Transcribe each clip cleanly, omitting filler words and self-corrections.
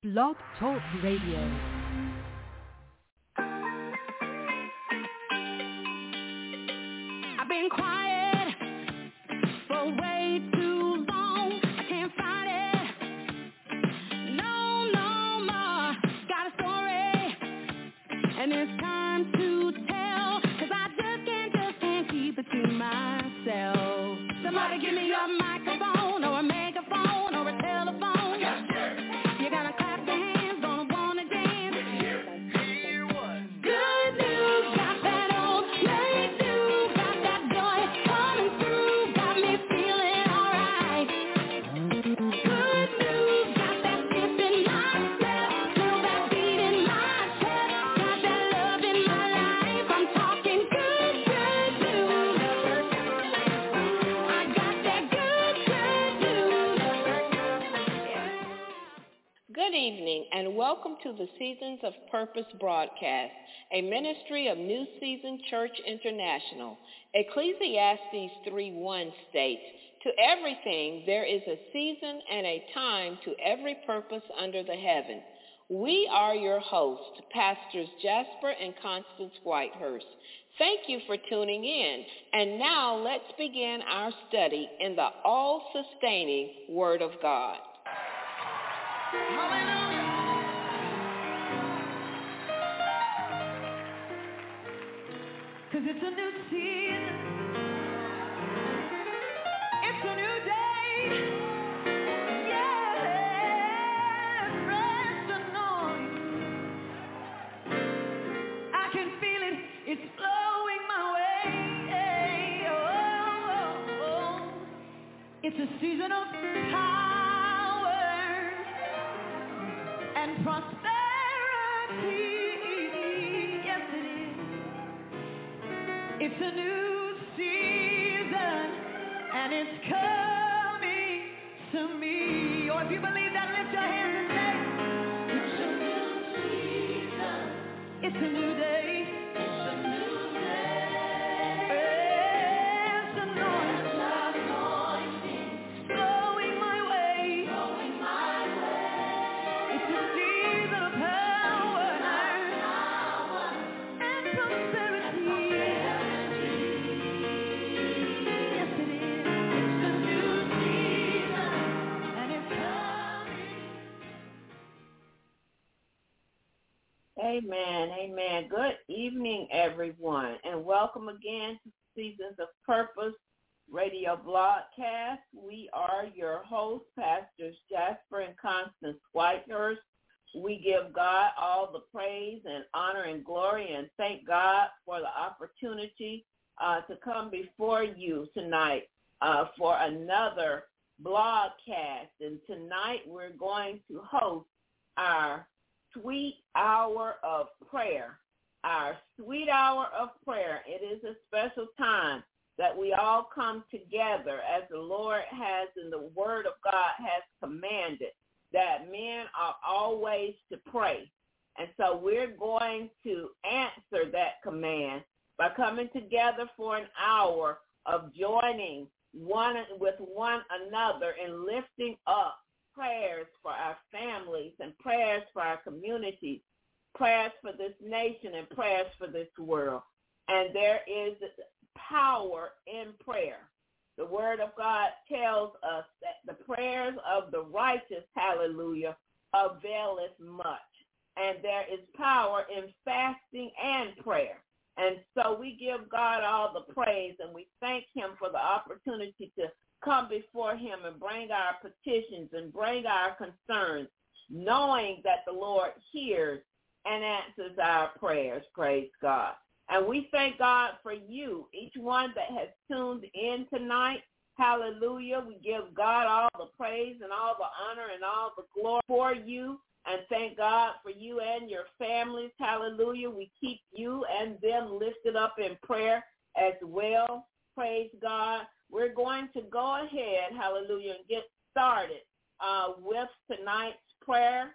Blog Talk Radio. I've been quiet for way too long. I can't fight it. No more. Got a story, and it's time to tell. 'Cause I just can't keep it to myself. Somebody give me a microphone or a megaphone or a telephone. You're gonna clap your hands, gonna wanna dance. Hear what? Good news, got that old late news, got that joy coming through, got me feeling alright. Good news, got that skip in my step, feel that beat in my chest, got that love in my life. I'm talking good news. I got that good news. Good evening and welcome to the Seasons of Purpose broadcast, a ministry of New Season Church International. Ecclesiastes 3:1 states, "To everything there is a season and a time to every purpose under the heaven." We are your hosts, Pastors Jasper and Constance Whitehurst. Thank you for tuning in. And now let's begin our study in the all-sustaining Word of God. Cause it's a new season, it's a new day, yeah, fresh anointing, I can feel it, it's flowing my way, oh. It's a season of power and prosperity, yes it is. It's a new season, and it's coming to me. Or if you believe that, lift your hands and say, it's a new season, it's a new day, it's a new day. It's anointing, flowing my way, It's a season of power and prosperity. Amen, amen. Good evening, everyone, and welcome again to Seasons of Purpose radio broadcast. We are your hosts, Pastors Jasper and Constance Whitehurst. We give God all the praise and honor and glory and thank God for the opportunity to come before you tonight for another broadcast. And tonight we're going to host our Sweet Hour of Prayer. Our Sweet Hour of Prayer. It is a special time that we all come together as the Lord has in the Word of God has commanded that men are always to pray. And so we're going to answer that command by coming together for an hour of joining one another and lifting up prayers for our families and prayers for our communities, prayers for this nation and prayers for this world. And there is power in prayer. The Word of God tells us that the prayers of the righteous, hallelujah, availeth much. And there is power in fasting and prayer. And so we give God all the praise and we thank him for the opportunity to come before him and bring our petitions and bring our concerns, knowing that the Lord hears and answers our prayers. Praise God. And we thank God for you, each one that has tuned in tonight. Hallelujah. We give God all the praise and all the honor and all the glory for you. And thank God for you and your families. Hallelujah. We keep you and them lifted up in prayer as well. Praise God. We're going to go ahead, hallelujah, and get started with tonight's prayer.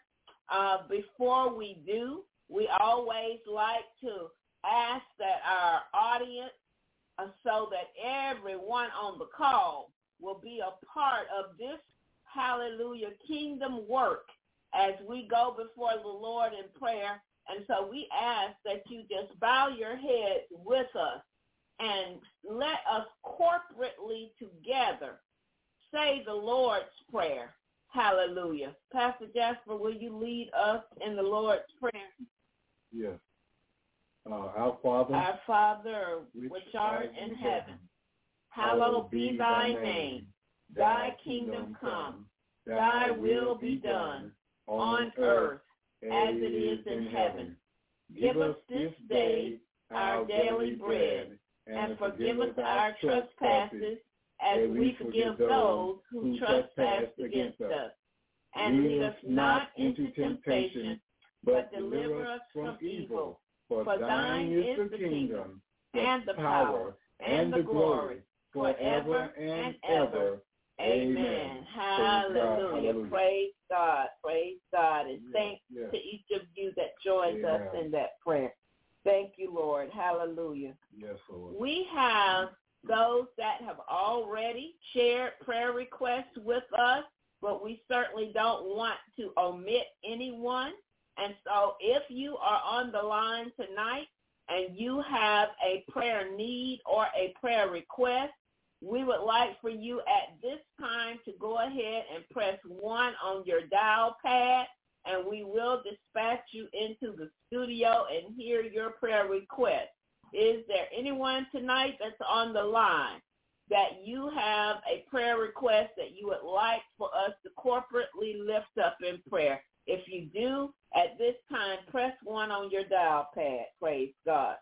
Before we do, we always like to ask that our audience, so that everyone on the call will be a part of this, hallelujah, kingdom work as we go before the Lord in prayer. And so we ask that you just bow your heads with us and let us corporately together say the Lord's Prayer. Hallelujah. Pastor Jasper, will you lead us in the Lord's Prayer? Yes. Our Father, which art in heaven, hallowed be thy name. Thy kingdom come. Thy will be done on earth as it is in heaven. Give us this day our daily bread, and forgive us our trespasses as we forgive those who trespass against us. And lead us not into temptation, but deliver us from evil. For thine is the kingdom, and the power, and the glory, forever and ever. Amen. Hallelujah. Praise God. Praise God. And thanks to each of you that joins us in that prayer. Thank you, Lord. Hallelujah. Yes, Lord. We have those that have already shared prayer requests with us, but we certainly don't want to omit anyone. And so if you are on the line tonight and you have a prayer need or a prayer request, we would like for you at this time to go ahead and press 1 on your dial pad, and we will dispatch you into the studio and hear your prayer request. Is there anyone tonight that's on the line that you have a prayer request that you would like for us to corporately lift up in prayer? If you do, at this time, press 1 on your dial pad. Praise God.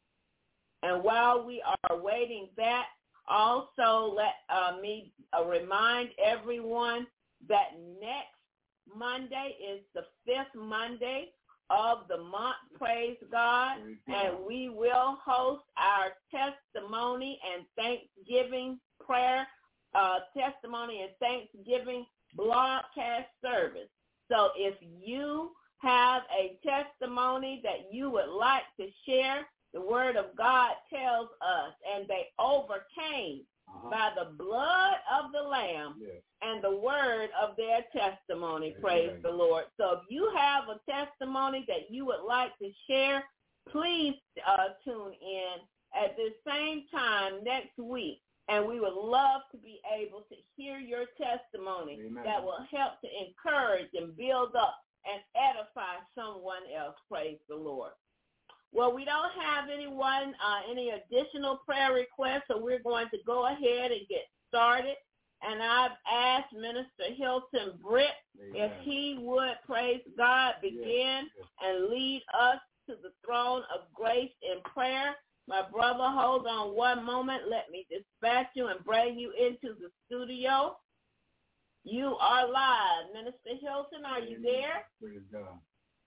And while we are waiting that, also let me remind everyone that next Monday is the 5th Monday of the month, praise God, and we will host our testimony and Thanksgiving prayer, testimony and Thanksgiving broadcast service. So if you have a testimony that you would like to share, the word of God tells us, and they overcame by the blood of the Lamb and the word of their testimony. Praise the Lord. So if you have a testimony that you would like to share, please tune in at the same time next week. And we would love to be able to hear your testimony that will help to encourage and build up and edify someone else. Praise the Lord. Well, we don't have anyone, any additional prayer requests, so we're going to go ahead and get started. And I've asked Minister Hilton Britt if he would, praise God, begin and lead us to the throne of grace in prayer. My brother, hold on one moment. Let me dispatch you and bring you into the studio. You are live. Minister Hilton, are you there? Praise God.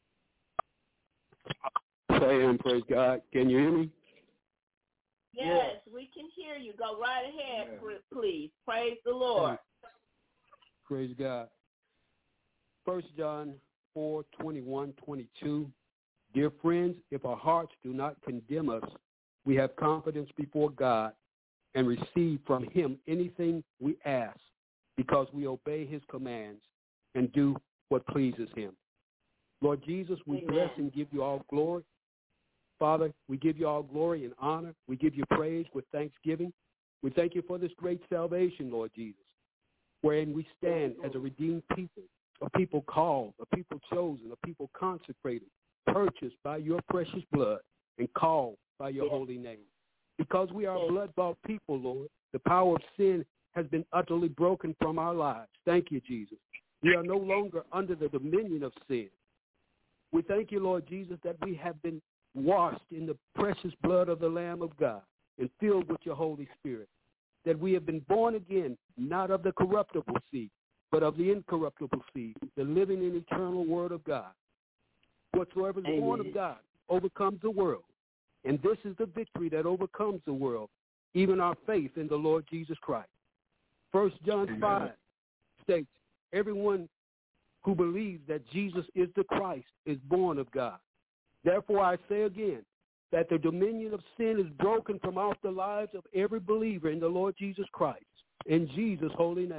Saying, praise God. Can you hear me? Yes, we can hear you. Go right ahead, please. Praise the Lord. Praise God. 1 John 4:21-22. Dear friends, if our hearts do not condemn us, we have confidence before God and receive from him anything we ask because we obey his commands and do what pleases him. Lord Jesus, we bless and give you all glory. Father, we give you all glory and honor. We give you praise with thanksgiving. We thank you for this great salvation, Lord Jesus, wherein we stand as a redeemed people, a people called, a people chosen, a people consecrated, purchased by your precious blood and called by your holy name. Because we are blood-bought people, Lord, the power of sin has been utterly broken from our lives. Thank you, Jesus. We are no longer under the dominion of sin. We thank you, Lord Jesus, that we have been washed in the precious blood of the Lamb of God and filled with your Holy Spirit, that we have been born again, not of the corruptible seed, but of the incorruptible seed, the living and eternal word of God. Whatsoever is born of God overcomes the world, and this is the victory that overcomes the world, even our faith in the Lord Jesus Christ. 1 John 5 states, everyone who believes that Jesus is the Christ is born of God. Therefore, I say again that the dominion of sin is broken from off the lives of every believer in the Lord Jesus Christ, in Jesus' holy name.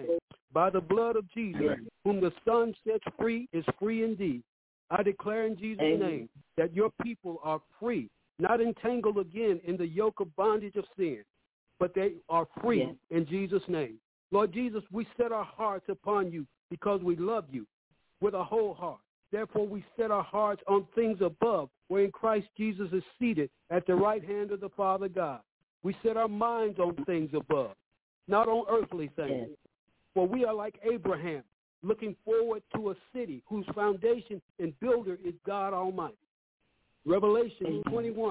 by the blood of Jesus, whom the Son sets free is free indeed. I declare in Jesus' name that your people are free, not entangled again in the yoke of bondage of sin, but they are free in Jesus' name. Lord Jesus, we set our hearts upon you because we love you with a whole heart. Therefore, we set our hearts on things above, where in Christ Jesus is seated at the right hand of the Father God. We set our minds on things above, not on earthly things. For we are like Abraham, looking forward to a city whose foundation and builder is God Almighty. Revelation 21,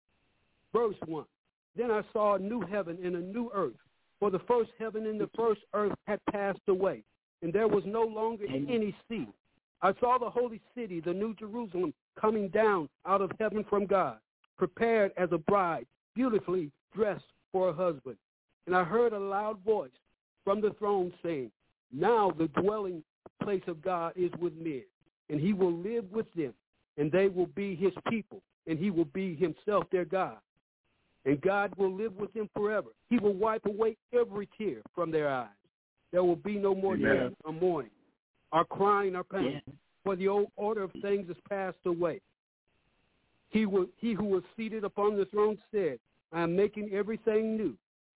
verse 1. Then I saw a new heaven and a new earth, for the first heaven and the first earth had passed away, and there was no longer any sea. I saw the holy city, the new Jerusalem, coming down out of heaven from God, prepared as a bride, beautifully dressed for her husband. And I heard a loud voice from the throne saying, now the dwelling place of God is with men, and he will live with them, and they will be his people, and he will be himself their God. And God will live with them forever. He will wipe away every tear from their eyes. There will be no more death or mourning, or crying or pain, for the old order of things is passed away. He who was seated upon the throne said, I am making everything new.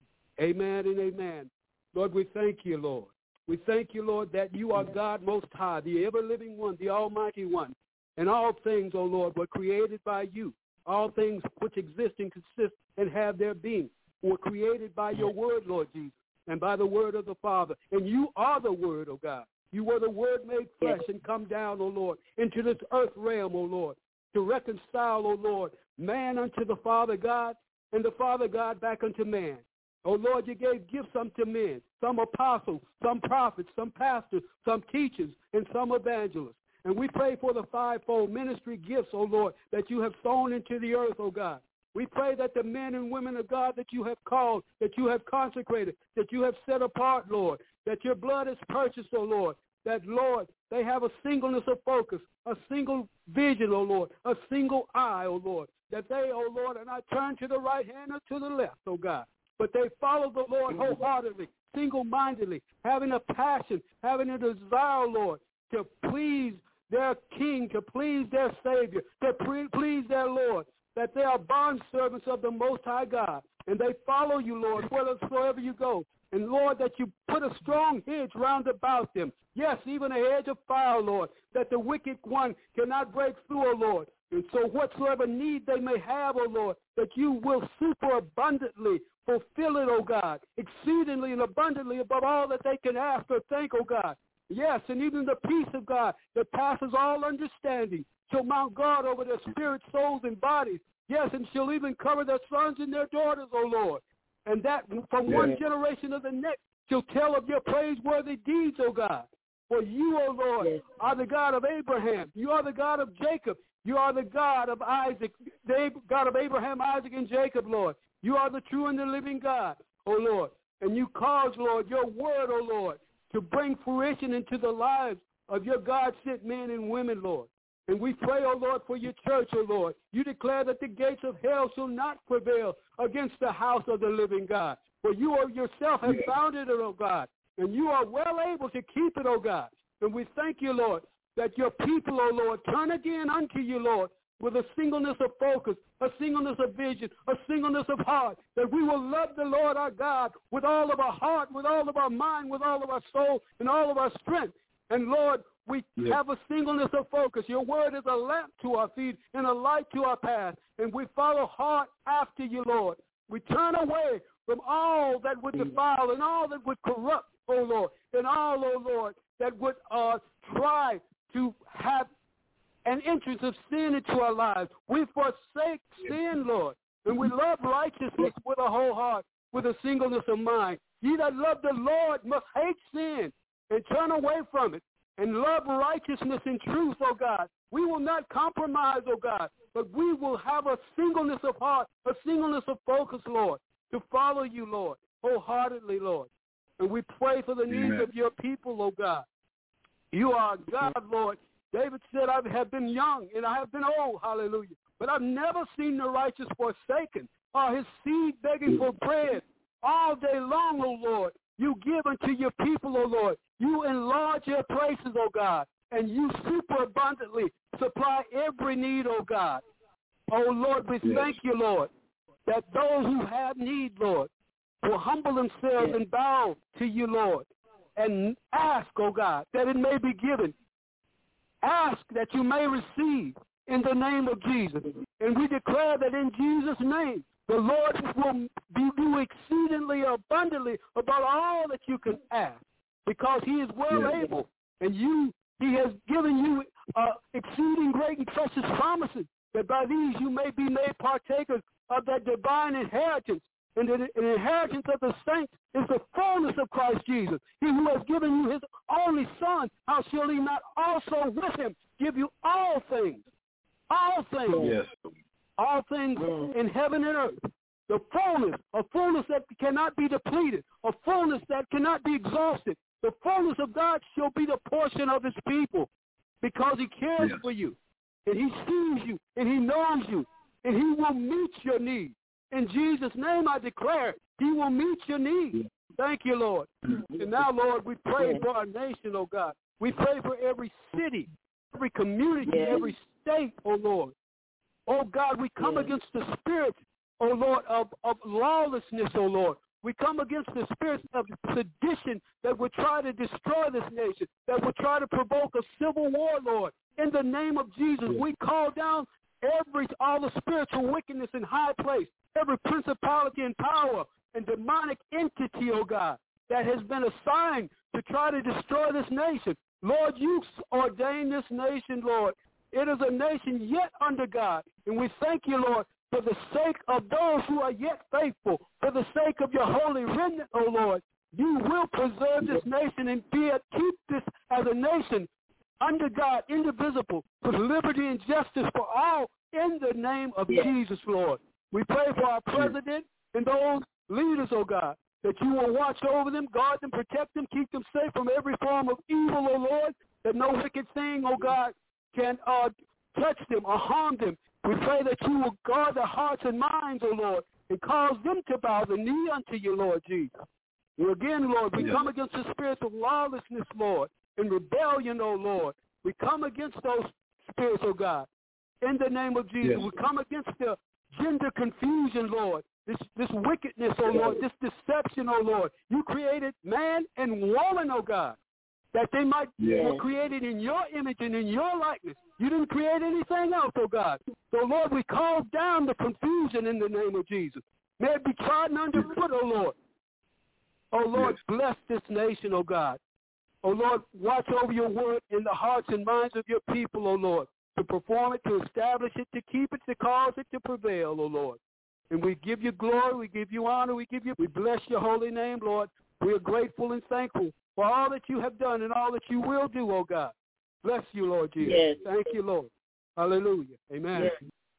Amen and amen. Lord, we thank you, Lord. We thank you, Lord, that you are God most high, the ever-living one, the almighty one. And all things, O Lord, were created by you. All things which exist and consist and have their being were created by your word, Lord Jesus, and by the word of the Father. And you are the word, O God. You were the word made flesh and come down, O Lord, into this earth realm, O Lord, to reconcile, O Lord, man unto the Father God and the Father God back unto man. Oh, Lord, you gave gifts unto men, some apostles, some prophets, some pastors, some teachers, and some evangelists. And we pray for the fivefold ministry gifts, oh, Lord, that you have sown into the earth, oh, God. We pray that the men and women of God that you have called, that you have consecrated, that you have set apart, Lord, that your blood is purchased, oh, Lord, that, Lord, they have a singleness of focus, a single vision, oh, Lord, a single eye, oh, Lord, that they, oh, Lord, are not turned to the right hand or to the left, oh, God. But they follow the Lord wholeheartedly, single-mindedly, having a passion, having a desire, Lord, to please their King, to please their Savior, to please their Lord, that they are bondservants of the Most High God. And they follow you, Lord, wherever you go. And, Lord, that you put a strong hedge round about them. Yes, even a hedge of fire, Lord, that the wicked one cannot break through, O Lord. And so whatsoever need they may have, O Lord, that you will superabundantly fulfill it, O God, exceedingly and abundantly above all that they can ask or think, O God. Yes, and even the peace of God that passes all understanding shall mount guard over their spirits, souls, and bodies. Yes, and shall even cover their sons and their daughters, O Lord. And that from one generation to the next shall tell of your praiseworthy deeds, O God. For you, O Lord, are the God of Abraham. You are the God of Jacob. You are the God of Isaac, the God of Abraham, Isaac, and Jacob, Lord. You are the true and the living God, O Lord. And you cause, Lord, your word, O Lord, to bring fruition into the lives of your God-sent men and women, Lord. And we pray, O Lord, for your church, O Lord. You declare that the gates of hell shall not prevail against the house of the living God. For you yourself have founded it, O God. And you are well able to keep it, O God. And we thank you, Lord, that your people, O Lord, turn again unto you, Lord, with a singleness of focus, a singleness of vision, a singleness of heart, that we will love the Lord our God with all of our heart, with all of our mind, with all of our soul, and all of our strength. And, Lord, we have a singleness of focus. Your word is a lamp to our feet and a light to our path. And we follow hard after you, Lord. We turn away from all that would defile and all that would corrupt, O Lord, and all, O Lord, that would try to have an entrance of sin into our lives. We forsake sin, Lord, and we love righteousness with a whole heart, with a singleness of mind. Ye that love the Lord must hate sin and turn away from it and love righteousness and truth, O God. We will not compromise, O God, but we will have a singleness of heart, a singleness of focus, Lord, to follow you, Lord, wholeheartedly, Lord. And we pray for the needs of your people, O God. You are God, Lord. David said, I have been young and I have been old, hallelujah. But I've never seen the righteous forsaken or his seed begging for bread. All day long, O Lord, you give unto your people, O Lord. You enlarge your places, oh God, and you superabundantly supply every need, oh God. Oh Lord, we thank you, Lord, that those who have need, Lord, will humble themselves and bow to you, Lord, and ask, oh God, that it may be given. Ask that you may receive in the name of Jesus. And we declare that in Jesus' name, the Lord will do exceedingly abundantly above all that you can ask, because he is well able, and he has given you exceeding great and precious promises, that by these you may be made partakers of that divine inheritance. And the inheritance of the saints is the fullness of Christ Jesus. He who has given you his only Son, how shall he not also with him give you all things? All things. Yes. All things in heaven and earth. The fullness, a fullness that cannot be depleted, a fullness that cannot be exhausted. The fullness of God shall be the portion of his people, because he cares for you, and he sees you, and he knows you, and he will meet your needs. In Jesus' name I declare, he will meet your needs. Thank you, Lord. And now, Lord, we pray for our nation, oh God. We pray for every city, every community, every state, oh Lord. Oh God, we come against the spirit, oh Lord, of lawlessness, oh Lord. We come against the spirits of sedition that would try to destroy this nation, that would try to provoke a civil war, Lord. In the name of Jesus, we call down all the spiritual wickedness in high place, every principality and power and demonic entity, oh God, that has been assigned to try to destroy this nation. Lord, you ordained this nation, Lord. It is a nation yet under God. And we thank you, Lord, for the sake of those who are yet faithful, for the sake of your holy remnant, oh Lord. You will preserve this nation and keep this as a nation under God, indivisible, with liberty and justice for all, in the name of Jesus, Lord. We pray for our president and those leaders, oh God, that you will watch over them, guard them, protect them, keep them safe from every form of evil, oh Lord, that no wicked thing, oh God, can touch them or harm them. We pray that you will guard their hearts and minds, oh Lord, and cause them to bow the knee unto you, Lord Jesus. And again, Lord, we come against the spirits of lawlessness, Lord, and rebellion, oh Lord. We come against those spirits, oh God, in the name of Jesus. We come against the gender confusion, Lord, this wickedness, oh Lord, this deception, oh Lord. You created man and woman, oh God, that they might be created in your image and in your likeness. You didn't create anything else, oh God. So, Lord, we call down the confusion in the name of Jesus. May it be trodden underfoot, oh Lord. Oh Lord, bless this nation, oh God. Oh Lord, watch over your word in the hearts and minds of your people, oh Lord, to perform it, to establish it, to keep it, to cause it to prevail, oh Lord. And we give you glory, we give you honor, we bless your holy name, Lord. We are grateful and thankful for all that you have done and all that you will do, oh God. Bless you, Lord Jesus. Yes. Thank you, Lord. Hallelujah. Amen. Yes.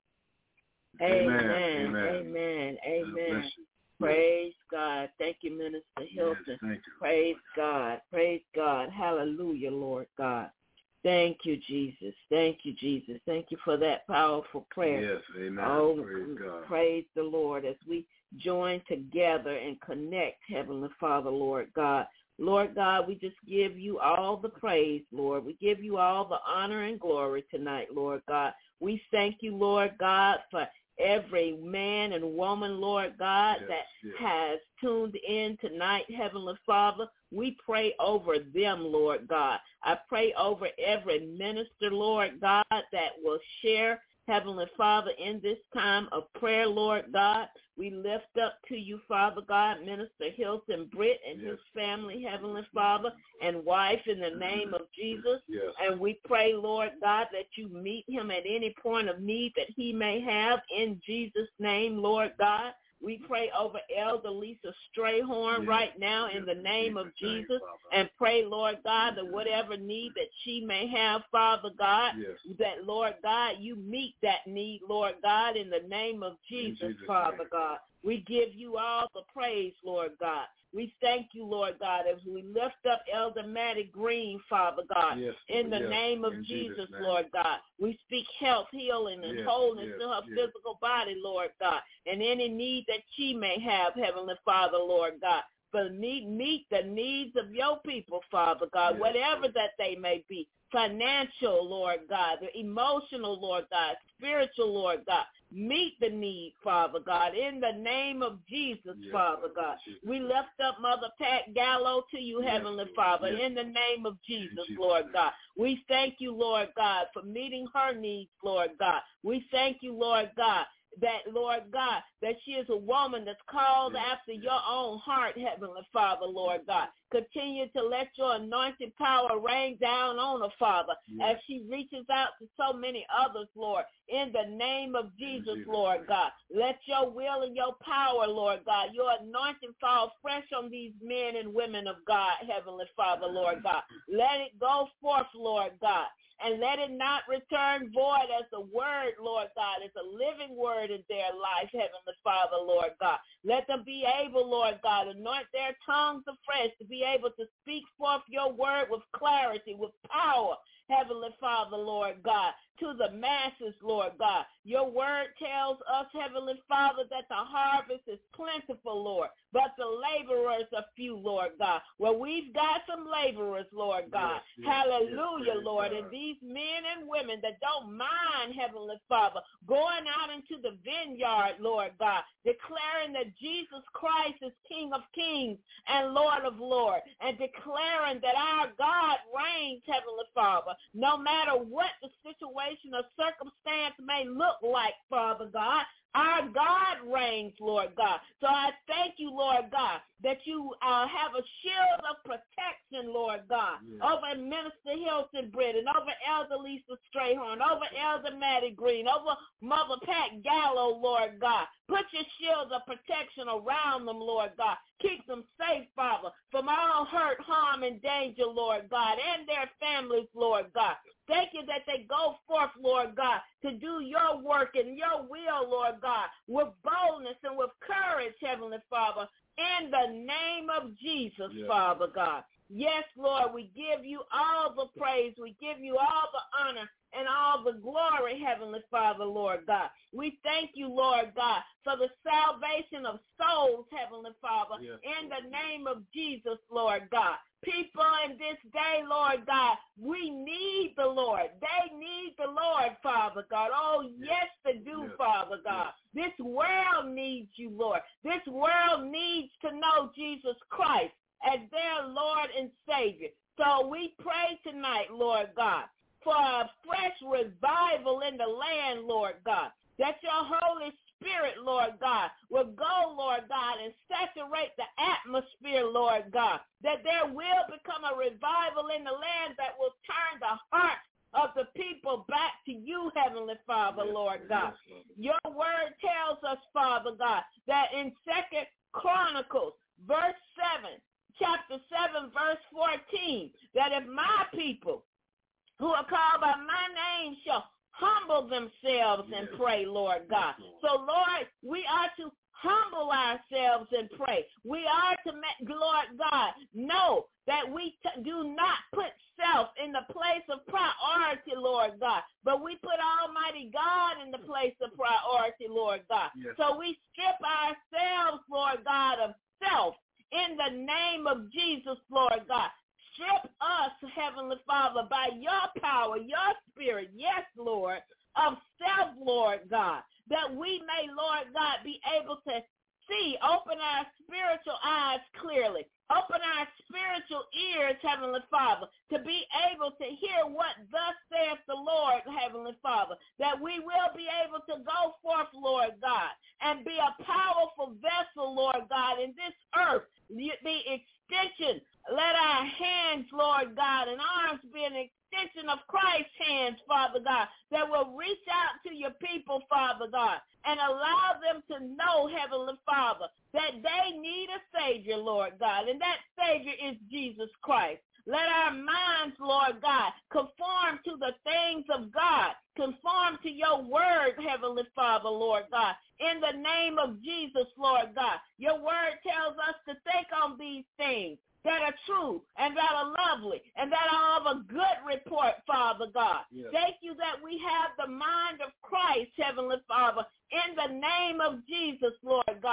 Amen. Amen. Amen. Praise God. Thank you, Minister Hilton. Yes, thank you. Praise God. Praise God. Hallelujah, Lord God. Thank you, Jesus. Thank you, Jesus. Thank you for that powerful prayer. Yes, amen. Oh, praise God. Praise the Lord as we join together and connect, Heavenly Father, Lord God. Lord God, we just give you all the praise, Lord. We give you all the honor and glory tonight, Lord God. We thank you, Lord God, for every man and woman, Lord God, that has tuned in tonight, Heavenly Father. We pray over them, Lord God. I pray over every minister, Lord God, that will share, Heavenly Father, in this time of prayer, Lord God. We lift up to you, Father God, Minister Hilton Britt and his family, Heavenly Father, and wife in the name of Jesus. Yes. And we pray, Lord God, that you meet him at any point of need that he may have in Jesus' name, Lord God. We pray over Elder Lisa Strayhorn right now in the name of Jesus, and pray, Lord God, that whatever need that she may have, Father God, that, Lord God, you meet that need, Lord God, in the name of Jesus, Father God. We give you all the praise, Lord God. We thank you, Lord God, as we lift up Elder Maddie Green, Father God, in the name of Jesus, Lord God. We speak health, healing, and wholeness to her physical body, Lord God, and any need that she may have, Heavenly Father, Lord God. but meet the needs of your people, Father God, whatever that they may be. Financial, Lord God, the emotional, Lord God, spiritual, Lord God. Meet the need, Father God, in the name of Jesus, Father God. We lift up Mother Pat Gallo to you, Heavenly Father, in the name of Jesus, Lord God. We thank you, Lord God, for meeting her needs, Lord God. We thank you, Lord God, that, Lord God, that she is a woman that's called after your own heart, Heavenly Father, Lord God. Continue to let your anointing power rain down on her, Father, as she reaches out to so many others, Lord, in the name of Jesus, Lord God. Let your will and your power, Lord God, your anointing fall fresh on these men and women of God, Heavenly Father, Lord God. Let it go forth, Lord God. And let it not return void as a word, Lord God, as a living word in their life, Heavenly Father, Lord God. Let them be able, Lord God, anoint their tongues afresh to be able to speak forth your word with clarity, with power, Heavenly Father, Lord God, to the masses, Lord God. Your word tells us, Heavenly Father, that the harvest is plentiful, Lord, but the laborers are few, Lord God. Well, we've got some laborers, Lord God. Hallelujah, Lord. And these men and women that don't mind, Heavenly Father, going out into the vineyard, Lord God, declaring that Jesus Christ is King of Kings and Lord of Lords, and declaring that our God reigns, Heavenly Father, no matter what the situation or circumstance may look like, Father God. Our God reigns, Lord God. So I thank you, Lord God, that you have a shield of protection, Lord God, over Minister Hilton Britton, over Elder Lisa Strayhorn, over Elder Maddie Green, over Mother Pat Gallo, Lord God. Put your shield of protection around them, Lord God. Keep them safe, Father, from all hurt, harm, and danger, Lord God, and their families, Lord God. Thank you that they go forth, Lord God, to do your work and your will, Lord God, with boldness and with courage, Heavenly Father, in the name of Jesus, Father God. Yes, Lord, we give you all the praise. We give you all the honor and all the glory, Heavenly Father, Lord God. We thank you, Lord God, for the salvation of souls, Heavenly Father, in the name of Jesus, Lord God. People in this day, Lord God, we need the Lord. They need the Lord, Father God. Oh, yes, they do, Father God. This world needs you, Lord. This world needs to know Jesus Christ as their Lord and Savior. So we pray tonight, Lord God, for a fresh revival in the land, Lord God, that your Holy Spirit, Lord God, will go, Lord God, and saturate the atmosphere, Lord God, that there will become a revival in the land that will turn the heart of the people back to you, Heavenly Father, Lord God. Your word tells us, Father God, that in 2 Chronicles, verse 7, chapter 7, verse 14, that if my people who are called by my name shall humble themselves and pray, Lord God. So, Lord, we are to humble ourselves and pray. We are to, Lord God, know that we do not put self in the place of priority, Lord God, but we put Almighty God in the place of priority, Lord God. So we strip ourselves, Lord God, of self in the name of Jesus, Lord God. Strip us, Heavenly Father, by your power, your spirit, yes, Lord, of self, Lord God, that we may, Lord God, be able to see, open our spiritual eyes clearly, open our spiritual ears, Heavenly Father, to be able to hear what thus saith the Lord, Heavenly Father, that we will be able to go forth, Lord God, and be a powerful vessel, Lord God, in this earth, the extension. Let our hands, Lord God, and arms be an extension of Christ's hands, Father God, that will reach out to your people, Father God, and allow them to know, Heavenly Father, that they need a Savior, Lord God, and that Savior is Jesus Christ. Let our minds, Lord God, conform to the things of God, conform to your word, Heavenly Father, Lord God, in the name of Jesus, Lord God. Your word tells us to think on these things that are true and that are lovely and that are of a good report, Father God. Thank you that we have the mind of Christ, Heavenly Father, in the name of Jesus, Lord God.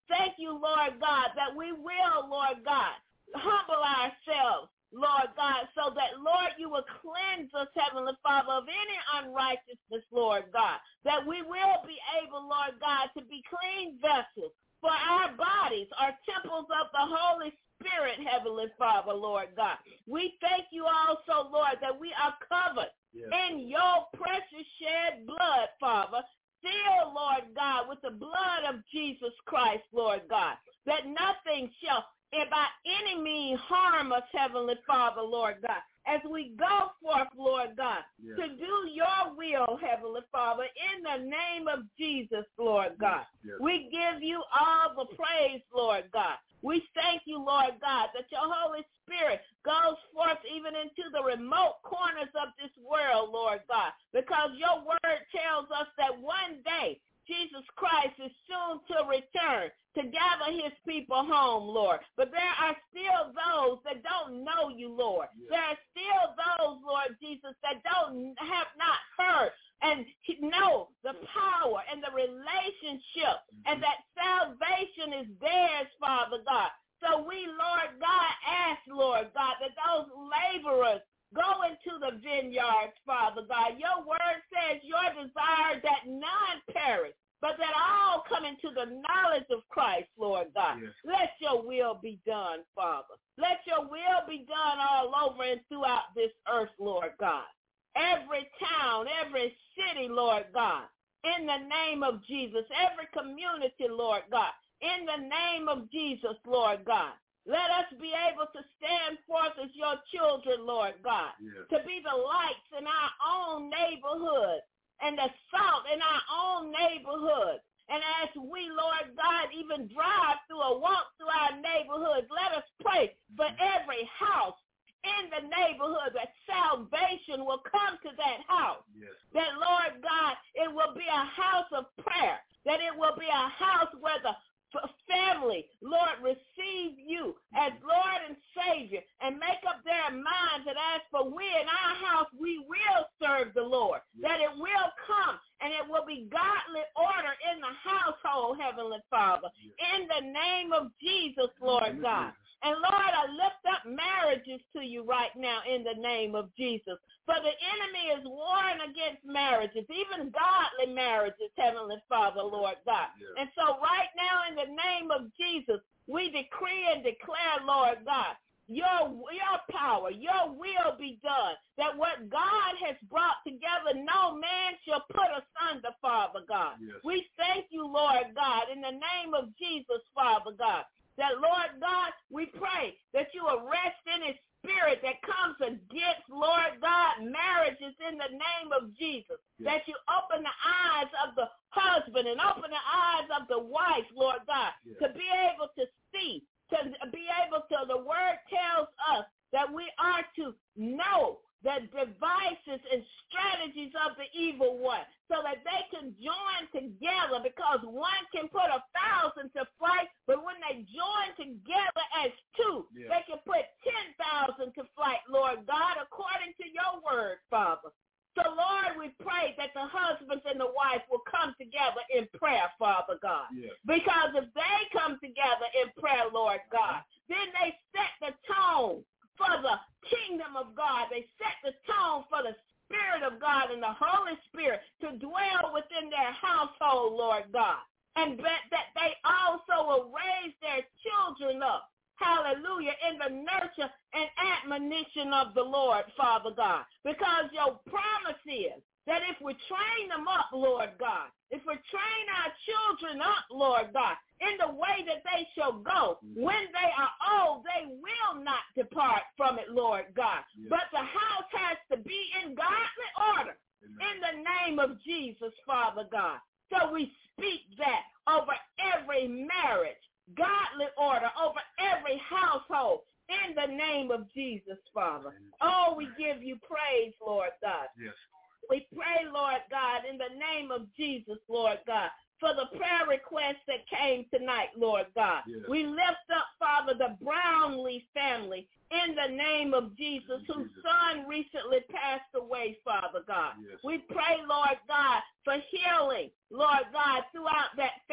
thank you, Lord God, that we will, Lord God, humble ourselves, Lord God, so that, Lord, you will cleanse us, Heavenly Father, of any unrighteousness, Lord God, that we will be able, Lord God, to be clean vessels for our bodies, our temples of the Holy Spirit, Heavenly Father, Lord God. We thank you also, Lord, that we are covered in your precious shed blood, Father, still, Lord God, with the blood of Jesus Christ, Lord God, that nothing shall by any means harm us, Heavenly Father, Lord God, as we go forth, Lord God, to do your will, Heavenly Father, in the name of Jesus, Lord God. We give you all the praise, Lord God. We thank you, Lord God, that your Holy Spirit goes forth even into the remote corners of this world, Lord God, because your word tells us that one day Jesus Christ is soon to return to gather his people home, Lord. But there are still those that don't know you, Lord. There are still those, Lord Jesus, that have not heard and know the power and the relationship and that salvation is theirs, Father God. So we, Lord God, ask, Lord God, that those laborers go into the vineyards, Father God. Your word says your desire that none perish, but that all come into the knowledge of Christ, Lord God. Let your will be done, Father. Let your will be done all over and throughout this earth, Lord God. Every town, every city, Lord God, in the name of Jesus. Every community, Lord God, in the name of Jesus, Lord God. Let us be able to stand forth as your children, Lord God, to be the lights in our own neighborhood and the salt in our own neighborhood. And as we, Lord God, even drive through or walk through our neighborhoods, let us pray for every house in the neighborhood that salvation will come to that house. That, Lord God, it will be a house of prayer, that it will be a house where the family, Lord, receive you as Lord and Savior and make up their minds that as for we in our house, we will serve the Lord, that it will come and it will be godly order in the household, Heavenly Father, in the name of Jesus, Lord God. And Lord, I lift up marriages to you right now in the name of Jesus. For the enemy is warring against marriages, even godly marriages, Heavenly Father, Lord God. And so right now in the name of Jesus, we decree and declare, Lord God, your power, your will be done, that what God has brought together, no man shall put asunder, Father God. We thank you, Lord God, in the name of Jesus, Father God, that, Lord God, we pray that you arrest any spirit that comes against, Lord God, marriages in the name of Jesus, that you open the eyes of the husband and open the eyes of the wife, Lord God, to be able to see, to be able to, the word tells us that we are to know the devices and strategies of the evil one so that they can join together, because one can put 1,000 to flight, but when they join together as two, they can put 10,000 to flight, Lord God, according to your word, Father. So, Lord, we pray that the husbands and the wife will come together in prayer, Father God. Because if they come together in prayer, Lord God, then they set the tone for the kingdom of God. They set the tone for the Spirit of God and the Holy Spirit to dwell within their household, Lord God. And that they also will raise their children up, hallelujah, in the nurture and admonition of the Lord, Father God. Because your promise is that if we train them up, Lord God, if we train our children up, Lord God, in the way that they shall go, when they are old, they will not depart from it, Lord God. But the house has to be in godly order in the name of Jesus, Father God. So we speak that over every marriage, godly order over every household in the name of Jesus, Father. Oh, we give you praise, Lord God. We pray, Lord God, in the name of Jesus, Lord God, for the prayer requests that came tonight, Lord God. We lift up, Father, the Brownlee family in the name of Jesus, whose son recently passed away, Father God. We pray, Lord God, for healing, Lord God, throughout that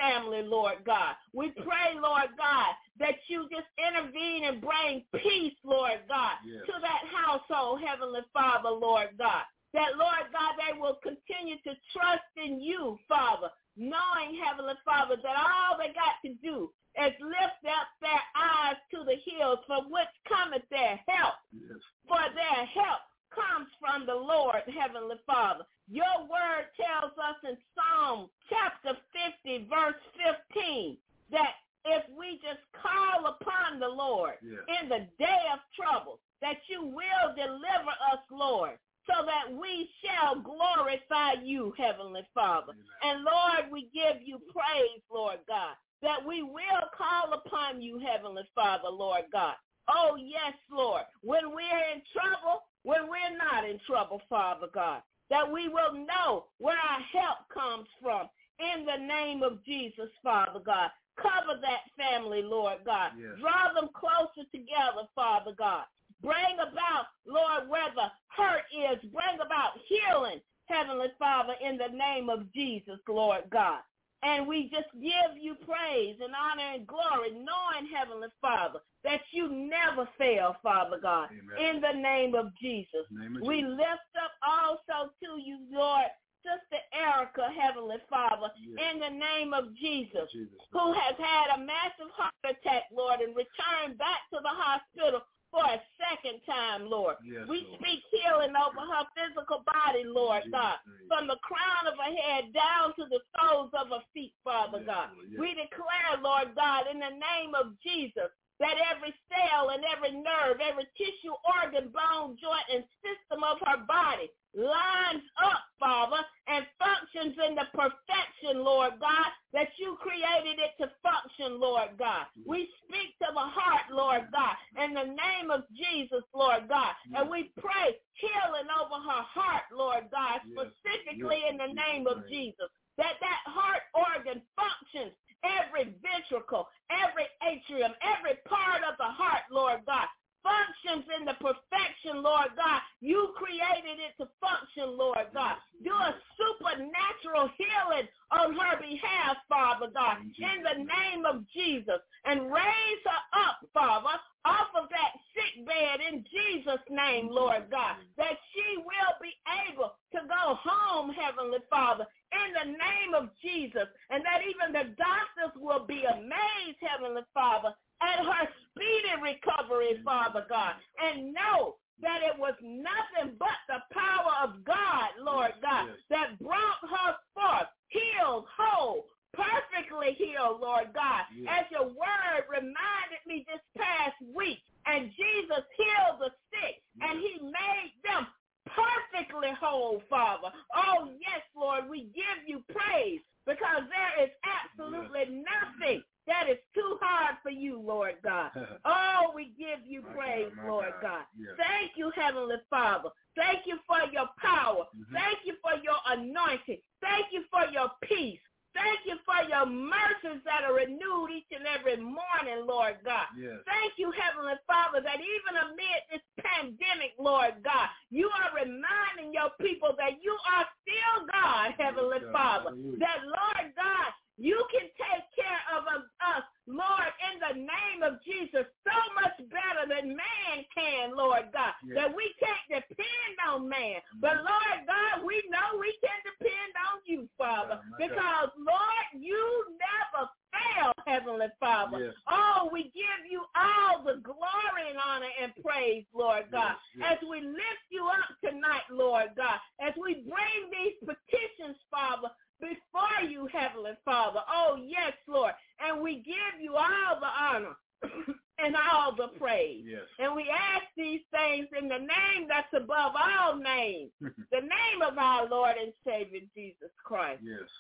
family, Lord God. We pray, Lord God, that you just intervene and bring peace, Lord God, to that household, Heavenly Father, Lord God. That, Lord God, they will continue to trust in you, Father, knowing, Heavenly Father, that all they got to do is lift up their eyes to the hills from which cometh their help. For their help comes from the Lord, Heavenly Father. Your word tells us in Psalm chapter 50, verse 15, that if we just call upon the Lord in the day of trouble, that you will deliver us, Lord, so that we shall glorify you, Heavenly Father. And, Lord, we give you praise, Lord God, that we will call upon you, Heavenly Father, Lord God. Oh, yes, Lord, when we're in trouble, when we're not in trouble, Father God, that we will know where our help comes from. In the name of Jesus, Father God, cover that family, Lord God. Draw them closer together, Father God. Bring about, Lord, where the hurt is. Bring about healing, Heavenly Father, in the name of Jesus, Lord God. And we just give you praise and honor and glory, knowing, Heavenly Father, that you never fail, Father God. In the name of Jesus. We lift up also to you, Lord, Sister Erica, Heavenly Father, in the name of Jesus, who has had a massive heart attack, Lord, and returned back to the hospital for a second time, Lord. We speak healing over her physical body, Lord God, from the crown of her head down to the soles of her feet, Father God. We declare, Lord God, in the name of Jesus, that every cell and every nerve, every tissue, organ, bone, joint, and system of her body lines up, Father, and functions in the perfection, Lord God, that you created it to function, Lord God. We speak to the heart, Lord God, in the name of Jesus, Lord God, and we pray healing over her heart, Lord God, specifically in the name of Jesus, that heart organ functions, every ventricle, every atrium, every part of the heart, Lord God, functions in the perfection, Lord God. You created it to function, Lord God. Do a supernatural healing on her behalf, Father God, in the name of Jesus, and raise her up, Father, off of that sick bed in Jesus' name, Lord God, that she will be able to go home, Heavenly Father, in the name of Jesus, and that even the doctors will be amazed, Heavenly Father, at her speedy recovery, Father God, and know that it was nothing but the power of God, Lord God, that brought her forth, healed, whole, perfectly healed, Lord God, as your word reminded me this past week. And Jesus healed the sick, and he made them perfectly whole, Father. Oh, yes, Lord, we give you praise, because there is absolutely nothing that is too hard for you, Lord God. Oh, we give you praise, Lord God. Thank you, Heavenly Father. Thank you for your power. Thank you for your anointing. Thank you for your peace. Thank you for your mercies that are renewed each and every morning, Lord God. Thank you, Heavenly Father, that even amid this pandemic, Lord God, you are reminding your people that you are still God, Heavenly Father. That, Lord God, you can take care of us, Lord, in the name of Jesus, so much better than man can, Lord God, that we can't depend on man. But, Lord God, we know we can depend on you, Father, because, Lord, you never fail, Heavenly Father. Oh, we give you all the glory and honor and praise, Lord God, as we lift you up tonight, Lord God, as we bring these petitions, Father, before you, Heavenly Father. Oh, yes, Lord. And we give you all the honor and all the praise. And we ask these things in the name that's above all names, the name of our Lord and Savior, Jesus Christ.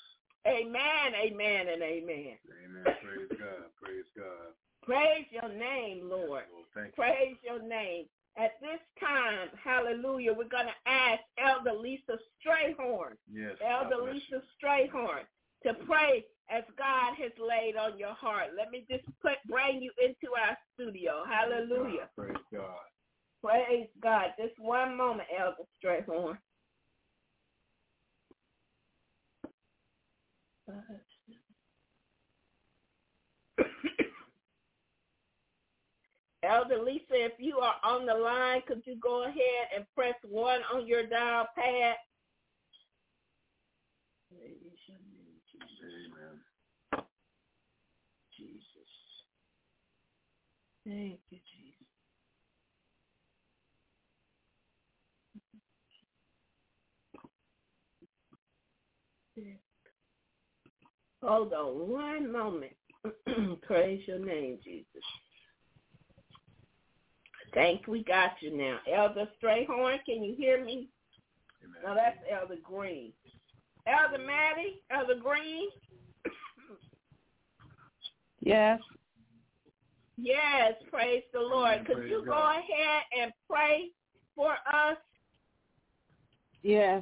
Amen, amen, and amen. Amen. Praise God. Praise God. Praise your name, Lord. Praise your name. At this time, hallelujah, we're going to ask Elder Lisa Strayhorn, Elder Lisa Strayhorn, to pray as God has laid on your heart. Let me just bring you into our studio. Hallelujah. Praise God. Praise God. Just one moment, Elder Strayhorn. Elder Lisa, if you are on the line, could you go ahead and press 1 on your dial pad? Amen. Jesus. Thank you, Jesus. Hold on one moment. Praise your name, Jesus. We got you now. Elder Strayhorn, can you hear me? Amen. No, that's Elder Green. Elder Maddie, Elder Green? Yes. Yes, praise the Lord. Amen. Could Praise you God. go ahead and pray for us? Yes.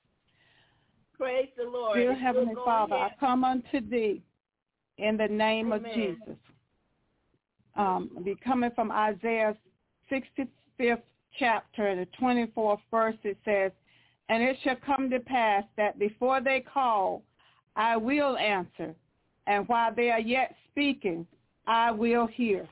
Praise the Lord. Dear If Heavenly you'll go Father, ahead. I come unto thee in the name Amen. of Jesus. Be coming from Isaiah 65th chapter, the 24th verse, it says, "And it shall come to pass that before they call, I will answer, and while they are yet speaking, I will hear."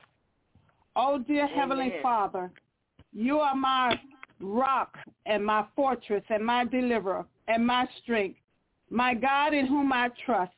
Oh, dear Amen. Heavenly Father, you are my rock and my fortress and my deliverer and my strength, my God in whom I trust.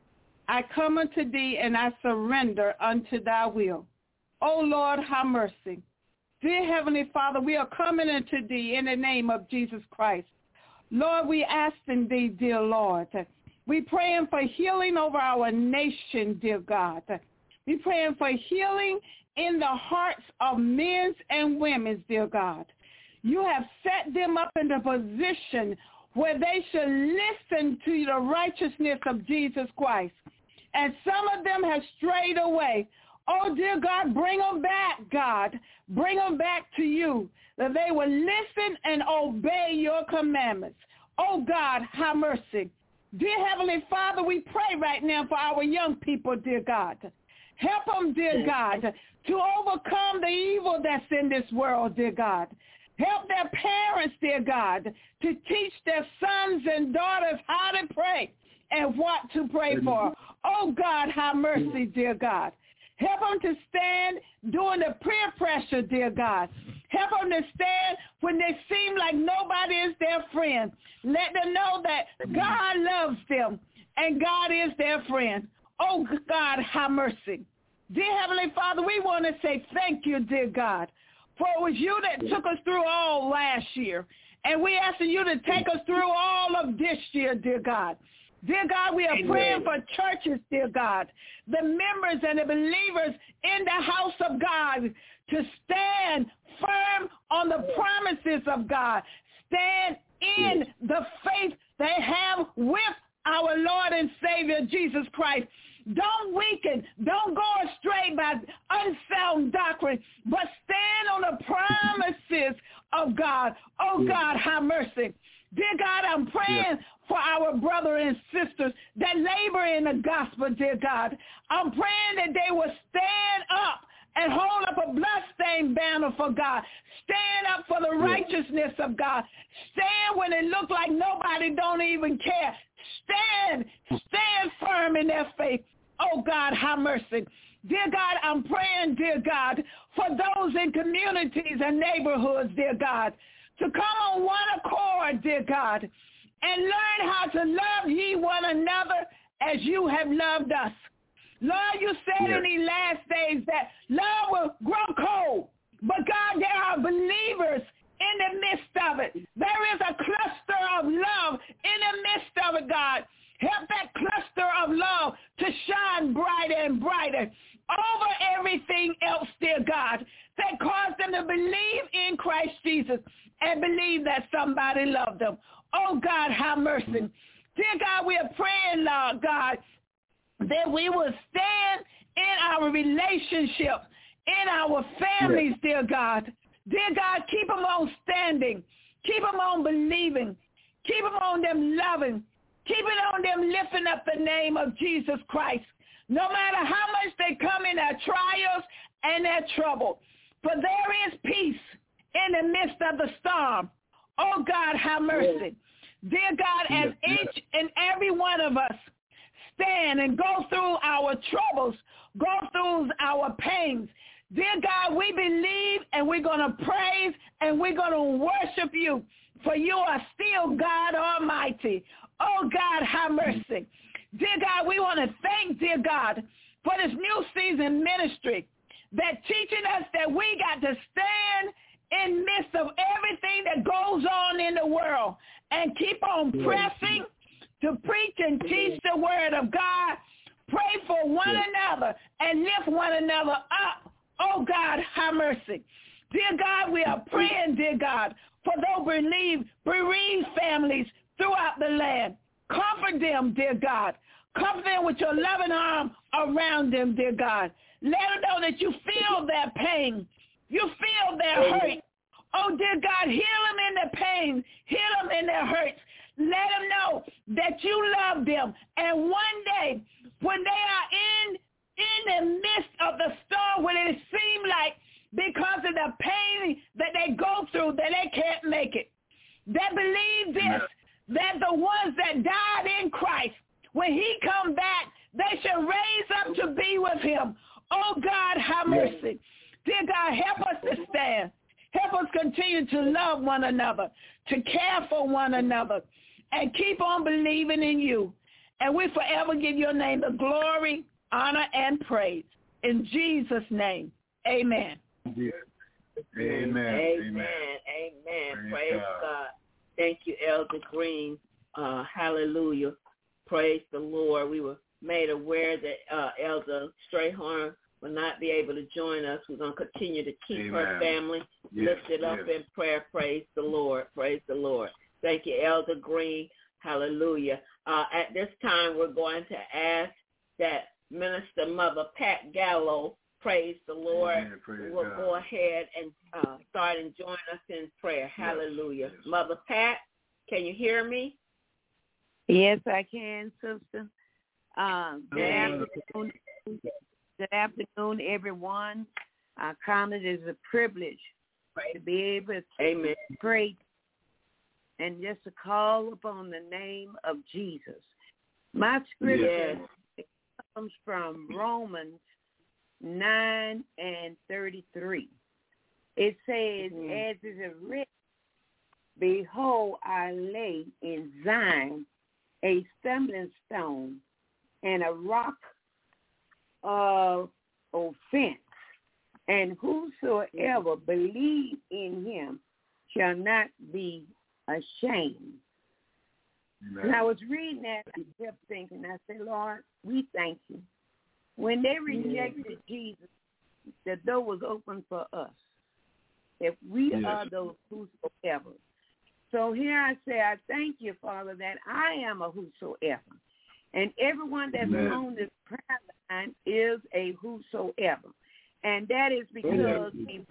I come unto thee and I surrender unto thy will. O Lord, have mercy. Dear Heavenly Father, we are coming unto thee in the name of Jesus Christ. Lord, we ask in thee, dear Lord. We praying for healing over our nation, dear God. We praying for healing in the hearts of men and women, dear God. You have set them up in a position where they should listen to the righteousness of Jesus Christ. And some of them have strayed away. Oh, dear God, bring them back, God. Bring them back to you, that they will listen and obey your commandments. Oh, God, have mercy. Dear Heavenly Father, we pray right now for our young people, dear God. Help them, dear God, to overcome the evil that's in this world, dear God. Help their parents, dear God, to teach their sons and daughters how to pray and what to pray for. Oh, God, have mercy, dear God. Help them to stand during the peer pressure, dear God. Help them to stand when they seem like nobody is their friend. Let them know that God loves them and God is their friend. Oh, God, have mercy. Dear Heavenly Father, we want to say thank you, dear God, for it was you that took us through all last year. And we asking you to take us through all of this year, dear God. Dear God, we are praying for churches, dear God, the members and the believers in the house of God to stand firm on the promises of God. Stand in the faith they have with our Lord and Savior, Jesus Christ. Don't weaken. Don't go astray by unsound doctrine, but stand on the promises of God. Oh, God, have mercy. Dear God, I'm praying for our brothers and sisters that labor in the gospel, dear God. I'm praying that they will stand up and hold up a bloodstained banner for God. Stand up for the righteousness of God. Stand when it looks like nobody don't even care. Stand firm in their faith. Oh, God, have mercy. Dear God, I'm praying, dear God, for those in communities and neighborhoods, dear God, to come on one accord, dear God, and learn how to love ye one another as you have loved us. Lord, you said in these last days that love will grow cold. But God, there are believers in the midst of it. There is a cluster of love in the midst of it, God. Help that cluster of love to shine brighter and brighter over everything else, dear God, that caused them to believe in Christ Jesus and believe that somebody loved them. Oh, God, have mercy. Dear God, we are praying, Lord God, that we will stand in our relationship, in our families, dear God. Dear God, keep them on standing. Keep them on believing. Keep them on them loving. Keep it on them lifting up the name of Jesus Christ, no matter how much they come in their trials and their trouble. For there is peace in the midst of the storm. Oh, God, have mercy. Dear God, as each and every one of us stand and go through our troubles, go through our pains, Dear God, we believe and we're going to praise and we're going to worship you, for you are still God Almighty. Oh, God, have mercy. Dear God, we want to thank, dear God, for this new season ministry that teaching us that we got to stand in midst of everything that goes on in the world and keep on pressing to preach and teach the word of God. Pray for one another and lift one another up. Oh, God, have mercy. Dear God, we are praying, dear God, for those bereaved families throughout the land. Comfort them, dear God. Comfort them with your loving arm around them, dear God. Let them know that you feel their pain. You feel their hurt. Oh, dear God, heal them in their pain. Heal them in their hurts. Let them know that you love them. And one day, when they are in the midst of the storm, when it seems like because of the pain that they go through that they can't make it, they believe this, that the ones that died in Christ, when he come back, they shall raise up to be with him. Oh, God, have mercy. Dear God, help us to stand. Help us continue to love one another, to care for one another, and keep on believing in you. And we forever give your name the glory, honor, and praise. In Jesus' name, amen. Amen. Amen. Praise God. Thank you, Elder Green. Hallelujah. Praise the Lord. We were made aware that Elder Strayhorn will not be able to join us. We're going to continue to keep her family lifted up in prayer. Praise the Lord. Praise the Lord. Thank you, Elder Green. Hallelujah. At this time, we're going to ask that Minister Mother Pat Gallo, praise the Lord, will go ahead and start and join us in prayer. Hallelujah. Yes. Mother Pat, can you hear me? Yes, I can, sister. Good afternoon, everyone. I count it as a privilege to be able to pray and just to call upon the name of Jesus. My scripture comes from Romans 9:33. It says, as it is written, behold, I lay in Zion a stumbling stone and a rock of offense, and whosoever believes in him shall not be ashamed. And I was reading that, I kept thinking, I said, Lord, we thank you. When they rejected Jesus, the door was open for us. If we are those whosoever. So here I say, I thank you, Father, that I am a whosoever. And everyone that's on this prayer line is a whosoever. And that is because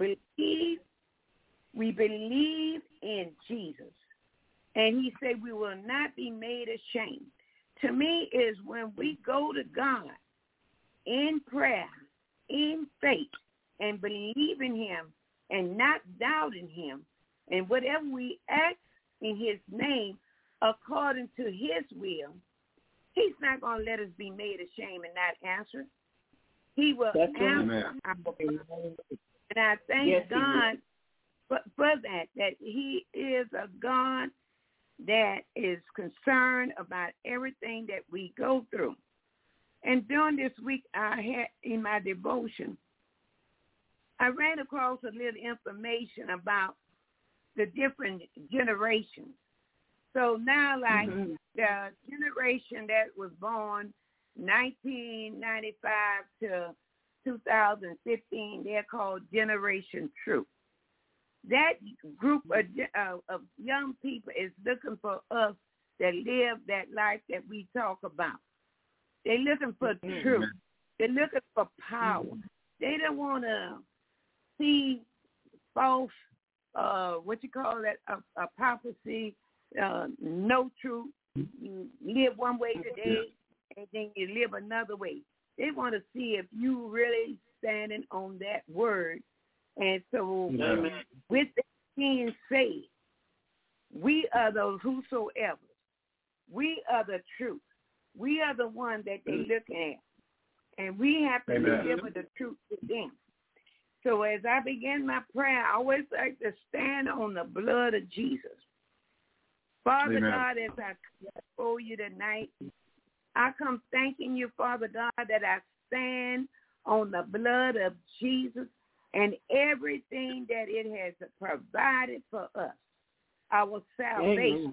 we believe in Jesus. And he said we will not be made ashamed. To me is when we go to God in prayer, in faith, and believe in him and not doubting him, and whatever we ask in his name according to his will, he's not going to let us be made ashamed and not answer. He will answer our prayer. And I thank God for that he is a God that is concerned about everything that we go through. And during this week, I had in my devotion, I ran across a little information about the different generations. So now, like the generation that was born 1995 to 2015, they're called Generation Truth. That group of young people is looking for us that live that life that we talk about. They're looking for truth. They're looking for power. They don't want to see false, a prophecy, no truth. You live one way today, and then you live another way. They want to see if you really standing on that word. And so with that being said, we are those whosoever. We are the truth. We are the one that they're looking at. And we have to deliver the truth to them. So as I begin my prayer, I always like to stand on the blood of Jesus. Father Amen. God, as I come before you tonight, I come thanking you, Father God, that I stand on the blood of Jesus and everything that it has provided for us. Our salvation,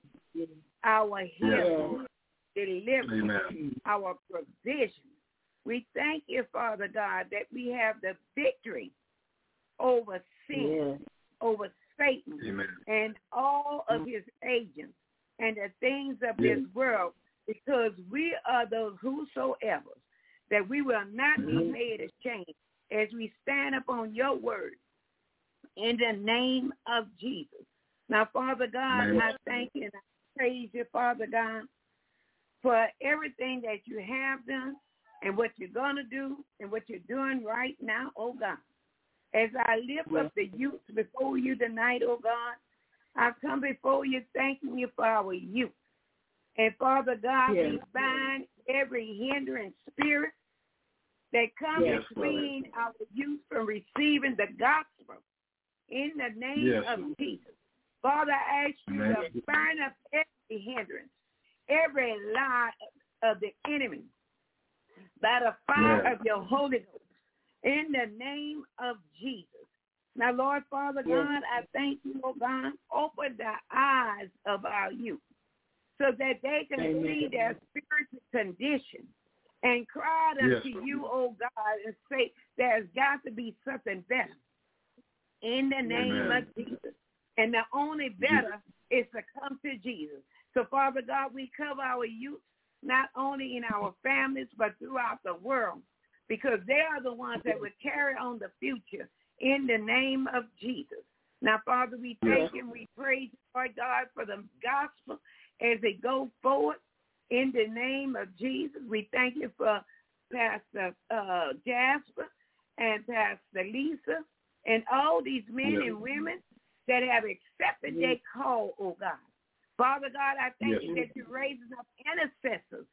our healing, deliverance, our provision. We thank you, Father God, that we have the victory over sin, over Satan, and all of his agents and the things of this world, because we are those whosoever, that we will not be made ashamed as we stand upon your word in the name of Jesus. Now, Father God, I thank you and I praise you, Father God, for everything that you have done and what you're going to do and what you're doing right now, oh God. As I lift up the youth before you tonight, oh God, I come before you thanking you for our youth. And Father God, we bind every hindering spirit that comes between our youth from receiving the gospel in the name of Jesus. Father, I ask you to burn up every hindrance, every lie of the enemy by the fire of your Holy Ghost in the name of Jesus. Now, Lord, Father God, I thank you, oh God, open the eyes of our youth so that they can see their spiritual condition and cry unto you, oh God, and say there's got to be something better in the name of Jesus. And the only better is to come to Jesus. So, Father God, we cover our youth not only in our families but throughout the world, because they are the ones that will carry on the future in the name of Jesus. Now, Father, we thank you and we praise you, Lord God, for the gospel as they go forward in the name of Jesus. We thank you for Pastor Jasper and Pastor Lisa and all these men and women that have accepted their call, oh God. Father God, I thank you that you're raising up intercessors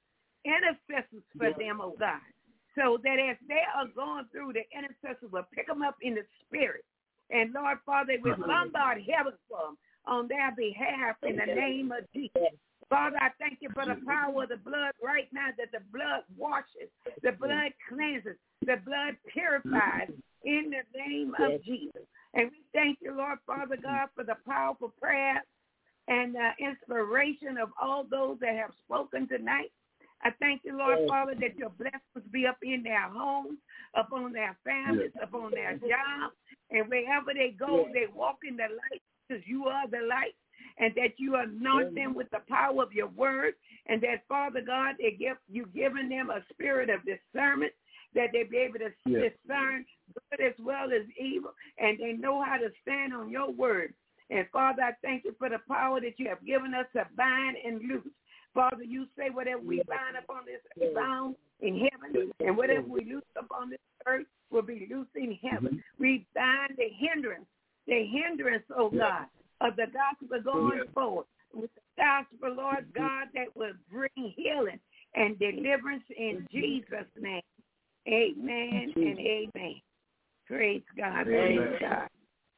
for them, oh God, so that as they are going through, the intercessors will pick them up in the spirit. And Lord, Father, they will bombard heaven for them on their behalf in the name of Jesus. Father, I thank you for the power of the blood right now, that the blood washes, the blood cleanses, the blood purifies in the name of Jesus. And we thank you, Lord, Father God, for the powerful prayer and inspiration of all those that have spoken tonight. I thank you, Lord, Father, that your blessings be up in their homes, upon their families, upon their jobs, and wherever they go, they walk in the light because you are the light, and that you anoint them with the power of your word, and that, Father God, you've given them a spirit of discernment, that they be able to discern good as well as evil, and they know how to stand on your word. And, Father, I thank you for the power that you have given us to bind and loose. Father, you say whatever we bind upon this earth, bound in heaven, and whatever we loose upon this earth will be loose in heaven. We bind the hindrance, oh God, of the gospel going forward. With the gospel, Lord God, that will bring healing and deliverance in Jesus' name. Amen and amen. Praise God. Praise God.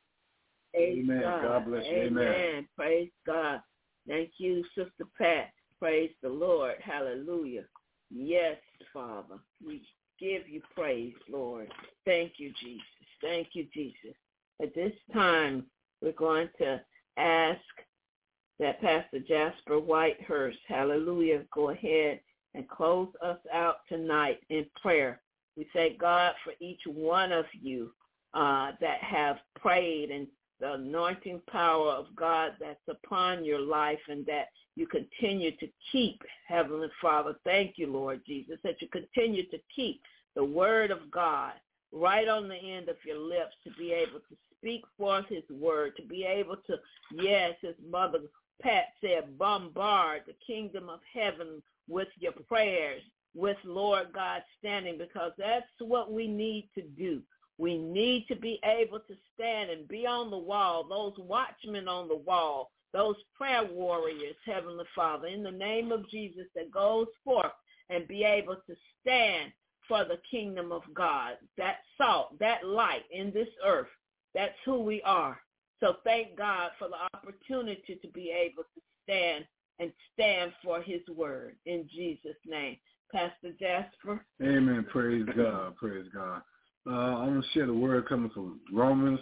Amen. God bless you. Amen. Praise God. Thank you, Sister Pat. Praise the Lord. Hallelujah. Yes, Father. We give you praise, Lord. Thank you, Jesus. Thank you, Jesus. At this time, we're going to ask that Pastor Jasper Whitehurst, hallelujah, go ahead and close us out tonight in prayer. We thank God for each one of you that have prayed, and the anointing power of God that's upon your life, and that you continue to keep, Heavenly Father. Thank you, Lord Jesus, that you continue to keep the word of God right on the end of your lips, to be able to speak forth his word, to be able to, yes, as Mother Pat said, bombard the kingdom of heaven with your prayers, with Lord God standing, because that's what we need to do. We need to be able to stand and be on the wall, those watchmen on the wall, those prayer warriors, Heavenly Father, in the name of Jesus, that goes forth and be able to stand for the kingdom of God, that salt, that light in this earth. That's who we are. So thank God for the opportunity to be able to stand for his word in Jesus' name. Pastor Jasper. Amen. Praise God. Praise God. I'm going to share the word coming from Romans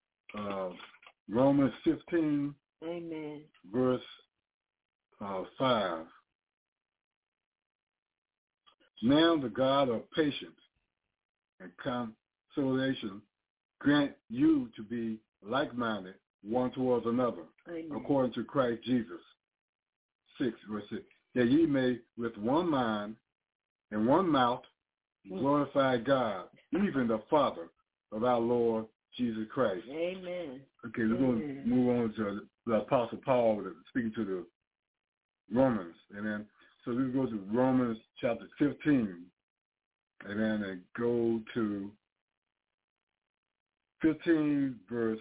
15. Amen. Verse 5. Now the God of patience and consolation grant you to be like-minded one towards another, Amen. according to Christ Jesus. 6, verse 6. That ye may with one mind and one mouth glorify God, even the Father of our Lord Jesus Christ. Amen. Okay, we're going to move on to the Apostle Paul speaking to the Romans. Amen. So we go to Romans chapter 15. Amen. And go to 15 verse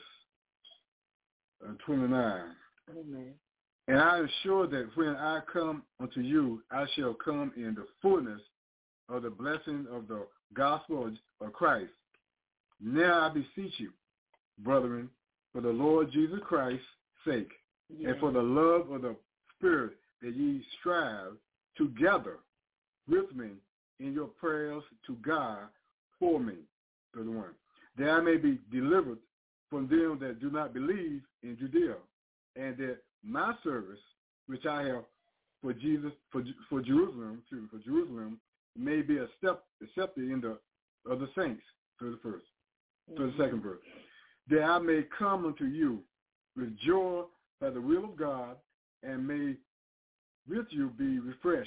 29. Amen. And I am sure that when I come unto you, I shall come in the fullness of the blessing of the gospel of Christ. Now I beseech you, brethren, for the Lord Jesus Christ's sake, and for the love of the Spirit, that ye strive together with me in your prayers to God for me, 31, that I may be delivered from them that do not believe in Judea, and that my service, which I have for Jesus, for Jerusalem, may be accepted in the saints. 31st, to the second verse, that I may come unto you with joy by the will of God, and may with you be refreshed.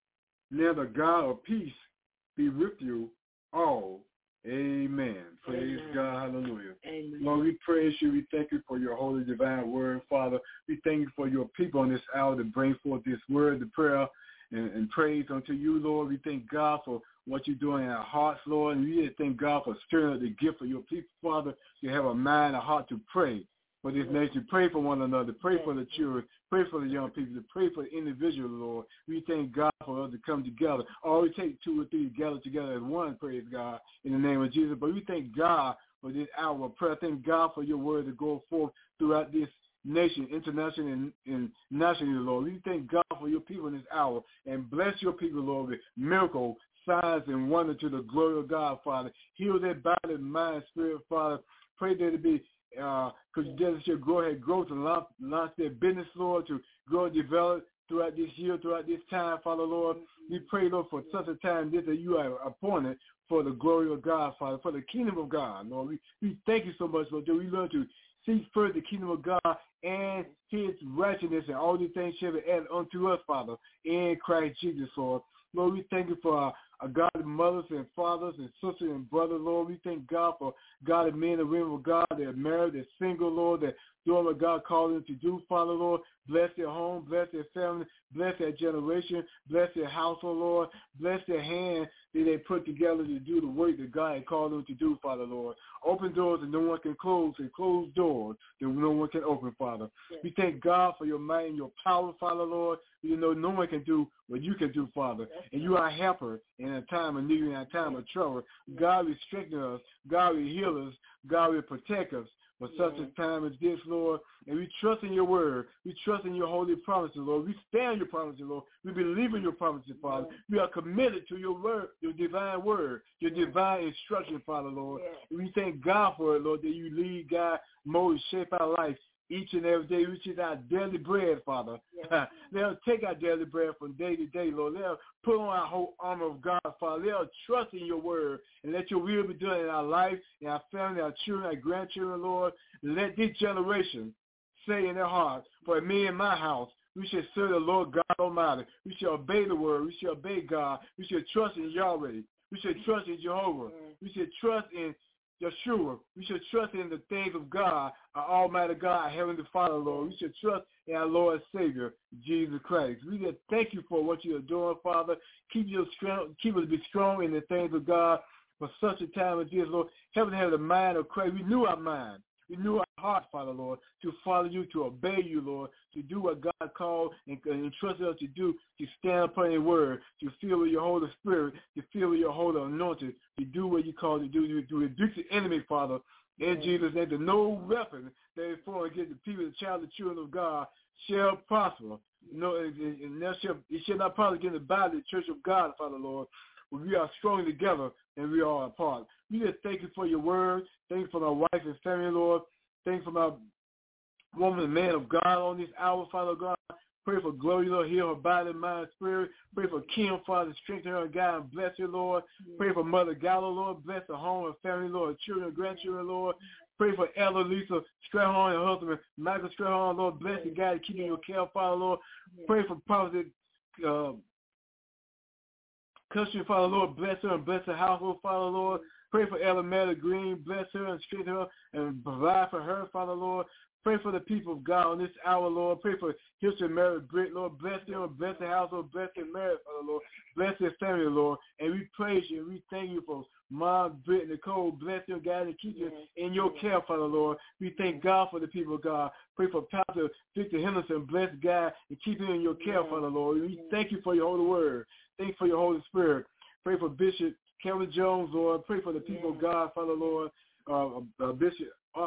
Now the God of peace be with you all. Amen. Praise God. Hallelujah. Amen. Lord, we praise you. We thank you for your holy divine word, Father. We thank you for your people on this hour to bring forth this word, the prayer, and praise unto you, Lord. We thank God for what you're doing in our hearts, Lord. And we thank God for stirring up the gift of your people, Father, to have a mind, a heart to pray for this nation. Pray for one another. Pray for the children. Pray for the young people. To pray for the individual, Lord. We thank God for us to come together. All we take 2 or 3 gather together as one, praise God, in the name of Jesus. But we thank God for this hour of prayer. Thank God for your word to go forth throughout this nation, internationally and nationally, Lord. We thank God for your people in this hour, and bless your people, Lord, with miracle, signs, and wonder to the glory of God, Father. Heal their body, mind, spirit, Father. Pray that it be, because they should grow to launch their business, Lord, to grow and develop throughout this year, throughout this time, Father, Lord. We pray, Lord, for such a time this that you are appointed for the glory of God, Father, for the kingdom of God, Lord. We thank you so much, Lord, that we learn to seek first the kingdom of God and his righteousness, and all these things shall be added unto us, Father, in Christ Jesus, Lord. Lord, we thank you for our godly mothers and fathers and sisters and brothers, Lord. We thank God for godly men and women of God that are married, that are single, Lord, that doing what God called them to do, Father, Lord. Bless their home, bless their family, bless their generation, bless their household, Lord. Bless their hand that they put together to do the work that God had called them to do, Father, Lord. Open doors that no one can close, and close doors that no one can open, Father. Yes. We thank God for your might and your power, Father, Lord. You know no one can do what you can do, Father. And you are a helper in a time of need, in a time of trouble. God will strengthen us. God will heal us. God will protect us for such a time as this, Lord. And we trust in your word. We trust in your holy promises, Lord. We stand your promises, Lord. We believe in your promises, Father. We are committed to your word, your divine word, your divine instruction, Father, Lord. And we thank God for it, Lord, that you lead, God, mold, shape our life each and every day, which is our daily bread, Father. Yes. They'll take our daily bread from day to day, Lord. They'll put on our whole armor of God, Father. They'll trust in your word and let your will be done in our life, in our family, our children, our grandchildren, Lord. Let this generation say in their hearts, for me and my house, we should serve the Lord God Almighty. We should obey the word. We should obey God. We should trust in Yahweh. We should trust in Jehovah. We should trust in Yeshua. We should trust in the things of God, our Almighty God, our Heavenly Father, Lord. We should trust in our Lord and Savior, Jesus Christ. We just thank you for what you are doing, Father. Keep us to be strong in the things of God for such a time as this, Lord. Help us to have the mind of Christ. Renew our mind. Renew our hearts, Father, Lord, to follow you, to obey you, Lord, to do what God called and entrusted us to do, to stand upon your word, to feel with your Holy Spirit, to feel with your Holy Anointing, to do what you called to do, to rebuke the enemy, Father. In Jesus' name, that no weapon that is formed against the people, the child, the children of God, shall prosper. No, and it shall not prosper against the body, the church of God, Father, Lord. We are strong together and we are apart. We just thank you for your word. Thank you for my wife and family, Lord. Thank you for my woman and man of God on this hour, Father God. Pray for Gloria, Lord, heal her body, mind, spirit. Pray for Kim, Father, strengthen her and guide and bless her, Lord. Pray for Mother Gallo, Lord, bless her home and family, Lord, children and grandchildren, Lord. Pray for Ella Lisa Strayhorn and her husband, Michael Strayhorn, Lord, bless and guide and keep in your care, Father, Lord. Pray for Prophet Cushion, Father, Lord, bless her and bless her household, Father, Lord. Pray for Ella Mary Green, bless her and strengthen her and provide for her, Father, Lord. Pray for the people of God on this hour, Lord. Pray for Houston Mary Britt, Lord. Bless them, bless the household, bless their marriage, Father, Lord. Bless their family, Lord. And we praise you and we thank you for Mom, Britt, Nicole. Bless them, guide and keep them in your care, Father, Lord. We thank God for the people of God. Pray for Pastor Victor Henderson. Bless God and keep him in your care, Father, Lord. We thank you for your holy word. Thank you for your Holy Spirit. Pray for Bishop Kevin Jones, Lord. Pray for the people of God, Father, Lord. Bishop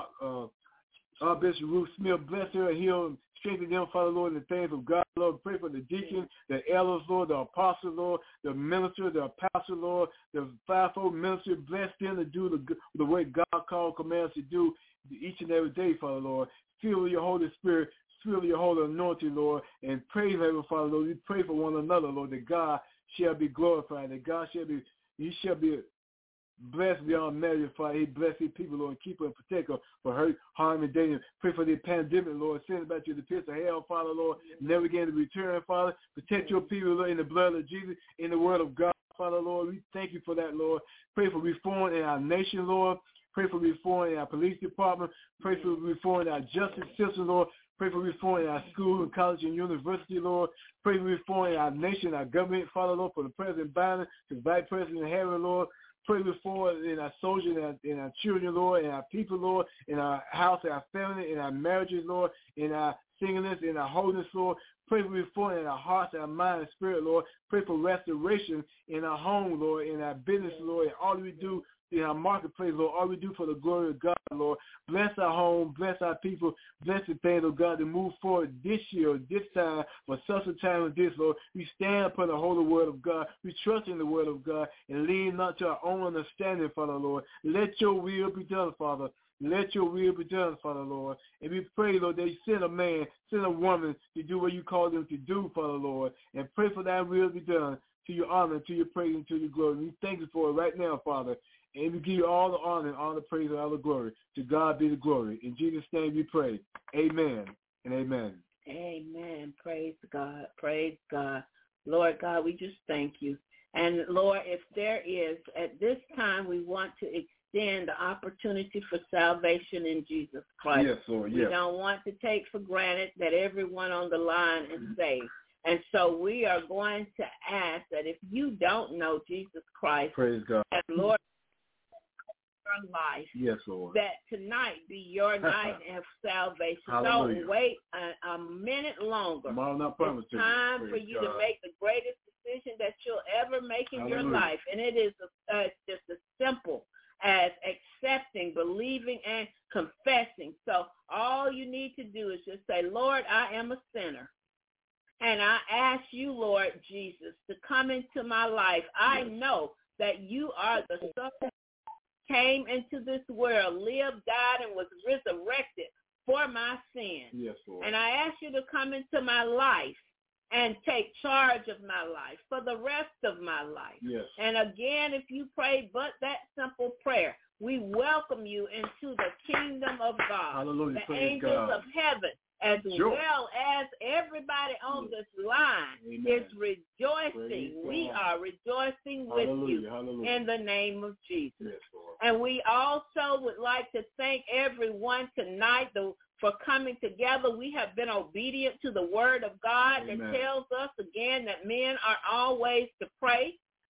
Ruth Smith, bless her and heal and strengthen them, Father, Lord, in the things of God, Lord. Pray for the deacon, the elders, Lord, the apostle, Lord, the minister, the pastor, Lord, the fivefold ministry. Bless them to do the way God called, commands to do each and every day, Father, Lord. Fill with your Holy Spirit, fill with your Holy anointing, Lord, and praise Heavenly Father, Lord. We pray for one another, Lord, that God shall be glorified, that God shall be, he shall be blessed beyond measure, Father. He bless his people, Lord, and keep her and protect her for hurt, harm, and danger. Pray for the pandemic, Lord. Send it back to the pits of hell, Father, Lord. Never again to return, Father. Protect your people, Lord, in the blood of Jesus, in the word of God, Father, Lord. We thank you for that, Lord. Pray for reform in our nation, Lord. Pray for reform in our police department. Pray for reform in our justice system, Lord. Pray for reform in our school and college and university, Lord. Pray for reform in our nation, our government, Father, Lord, for the President Biden, to Vice President Harris, Lord. Pray for in our soldiers, in our children, Lord, in our people, Lord, in our house, in our family, in our marriages, Lord, in our singleness, in our holiness, Lord. Pray for reform in our hearts, our mind, and spirit, Lord. Pray for restoration in our home, Lord, in our business, Lord, in all we do in our marketplace, Lord. All we do for the glory of God, Lord. Bless our home, bless our people, bless the things of God to move forward this year, this time, for such a time as this, Lord. We stand upon the holy word of God. We trust in the word of God and lean not to our own understanding, Father, Lord. Let your will be done, Father. Let your will be done, Father, Lord. And we pray, Lord, that you send a man, send a woman to do what you call them to do, Father, Lord. And pray for that will be done to your honor, to your praise, and to your glory. We thank you for it right now, Father. And we give you all the honor and all the praise and all the glory. To God be the glory. In Jesus' name we pray. Amen and amen. Amen. Praise God. Praise God. Lord God, we just thank you. And Lord, if there is, at this time, we want to extend the opportunity for salvation in Jesus Christ. Yes, Lord. Yes. We don't want to take for granted that everyone on the line is saved. And so we are going to ask that if you don't know Jesus Christ, praise God, as Lord, your life, yes, Lord, that tonight be your night of salvation. Hallelujah. Don't wait a minute longer. It's time for you to make the greatest decision that you'll ever make in your life. And it is just as simple as accepting, believing, and confessing. So all you need to do is just say, Lord, I am a sinner. And I ask you, Lord Jesus, to come into my life. I know that you are the Son that came into this world, lived, died, and was resurrected for my sins. Yes, Lord. And I ask you to come into my life and take charge of my life for the rest of my life. Yes. And again, if you prayed but that simple prayer, we welcome you into the kingdom of God. Hallelujah. The angels of heaven, as well as everybody on this line, is rejoicing. We are rejoicing with you in the name of Jesus. Yes, Lord. And we also would like to thank everyone tonight for coming together. We have been obedient to the word of God that tells us again that men are always to pray,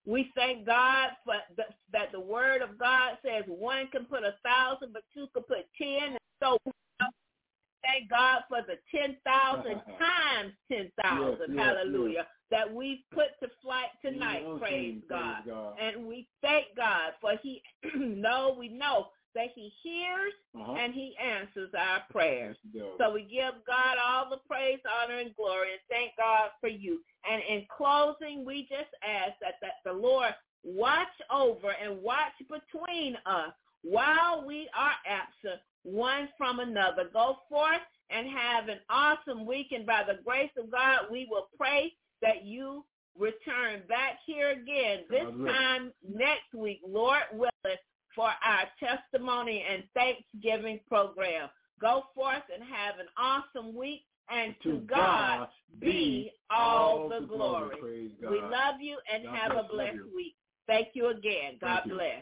We thank God for that the word of God says one can put 1,000, but two can put 10. And so thank God for the 10,000 times 10,000, yes, hallelujah, yes, that we put to flight tonight, praise God. And we thank God for we know that he hears and he answers our prayers. So we give God all the praise, honor, and glory, and thank God for you. And in closing, we just ask that the Lord watch over and watch between us while we are absent one from another. Go forth and have an awesome week, and by the grace of God, we will pray that you return back here again this time next week, Lord willing, for our testimony and Thanksgiving program. Go forth and have an awesome week, and to God be all the glory. We love you and God have a blessed week. Thank you again. God bless.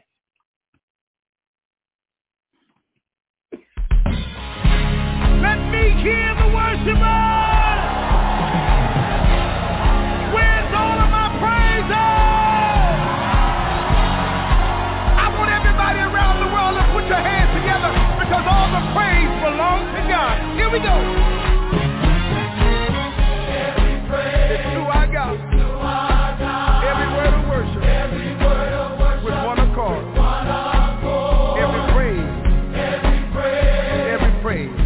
Let me hear the worshipers. Where's all of my praises? I want everybody around the world to put your hands together, because all the praise belongs to God. Here we go. Every praise is to our God. Every word of worship. With one accord. Every praise. Every praise.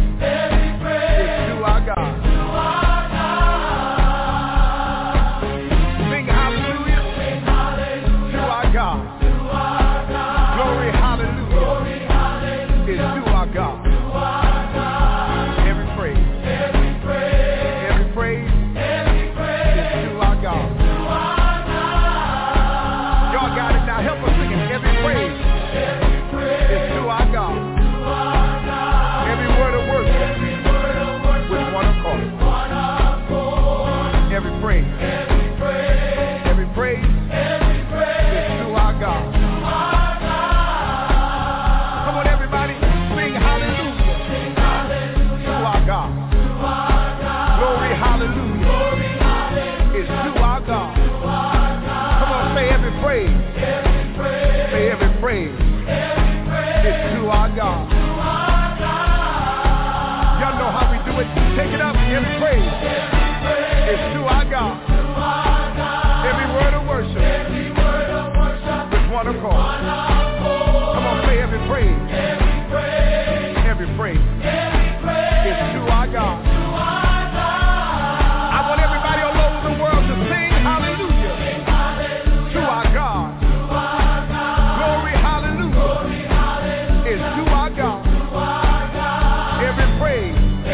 Take it up, every praise is to our God. Every word of worship with one accord. Come on, say every praise. Every praise is to our God. I want everybody all over the world to sing hallelujah to our God. Glory, hallelujah is to our God. Every praise.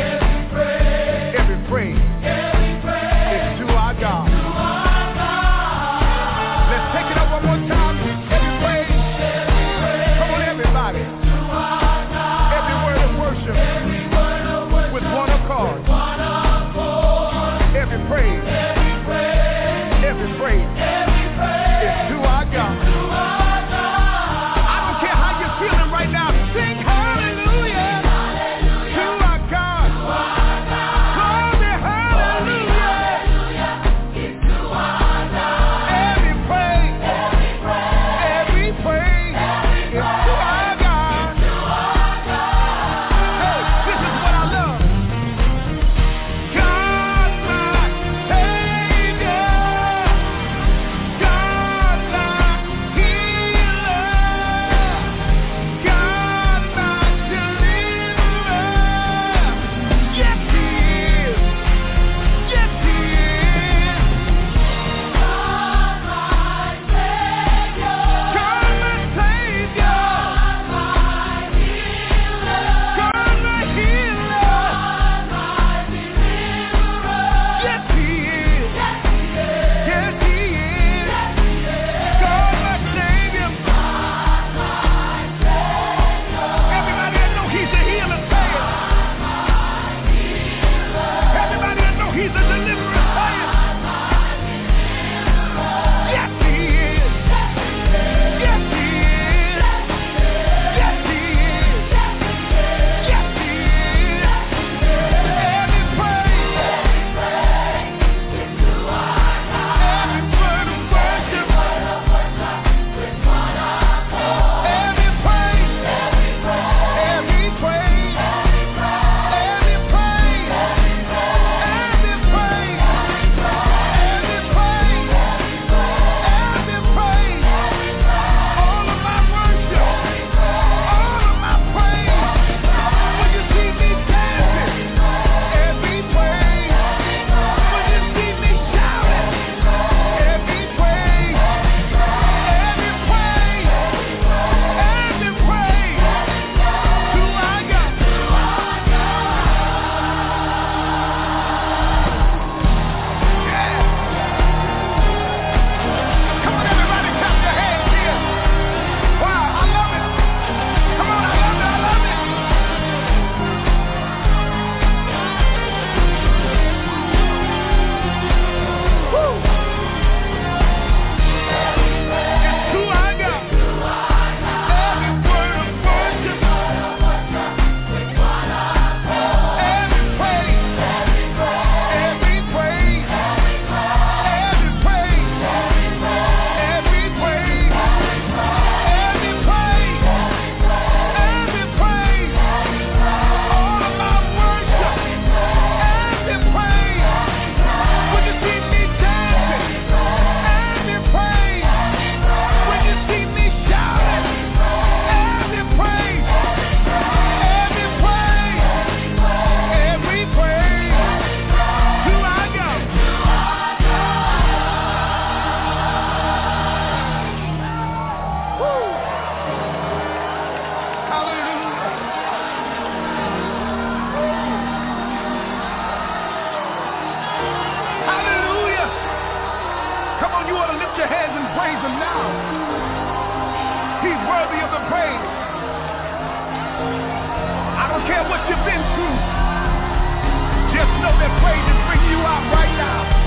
Praise is to our God. Let's take it up one more time. Every praise praise him now. He's worthy of the praise. I don't care what you've been through. Just know that praise is bringing you out right now.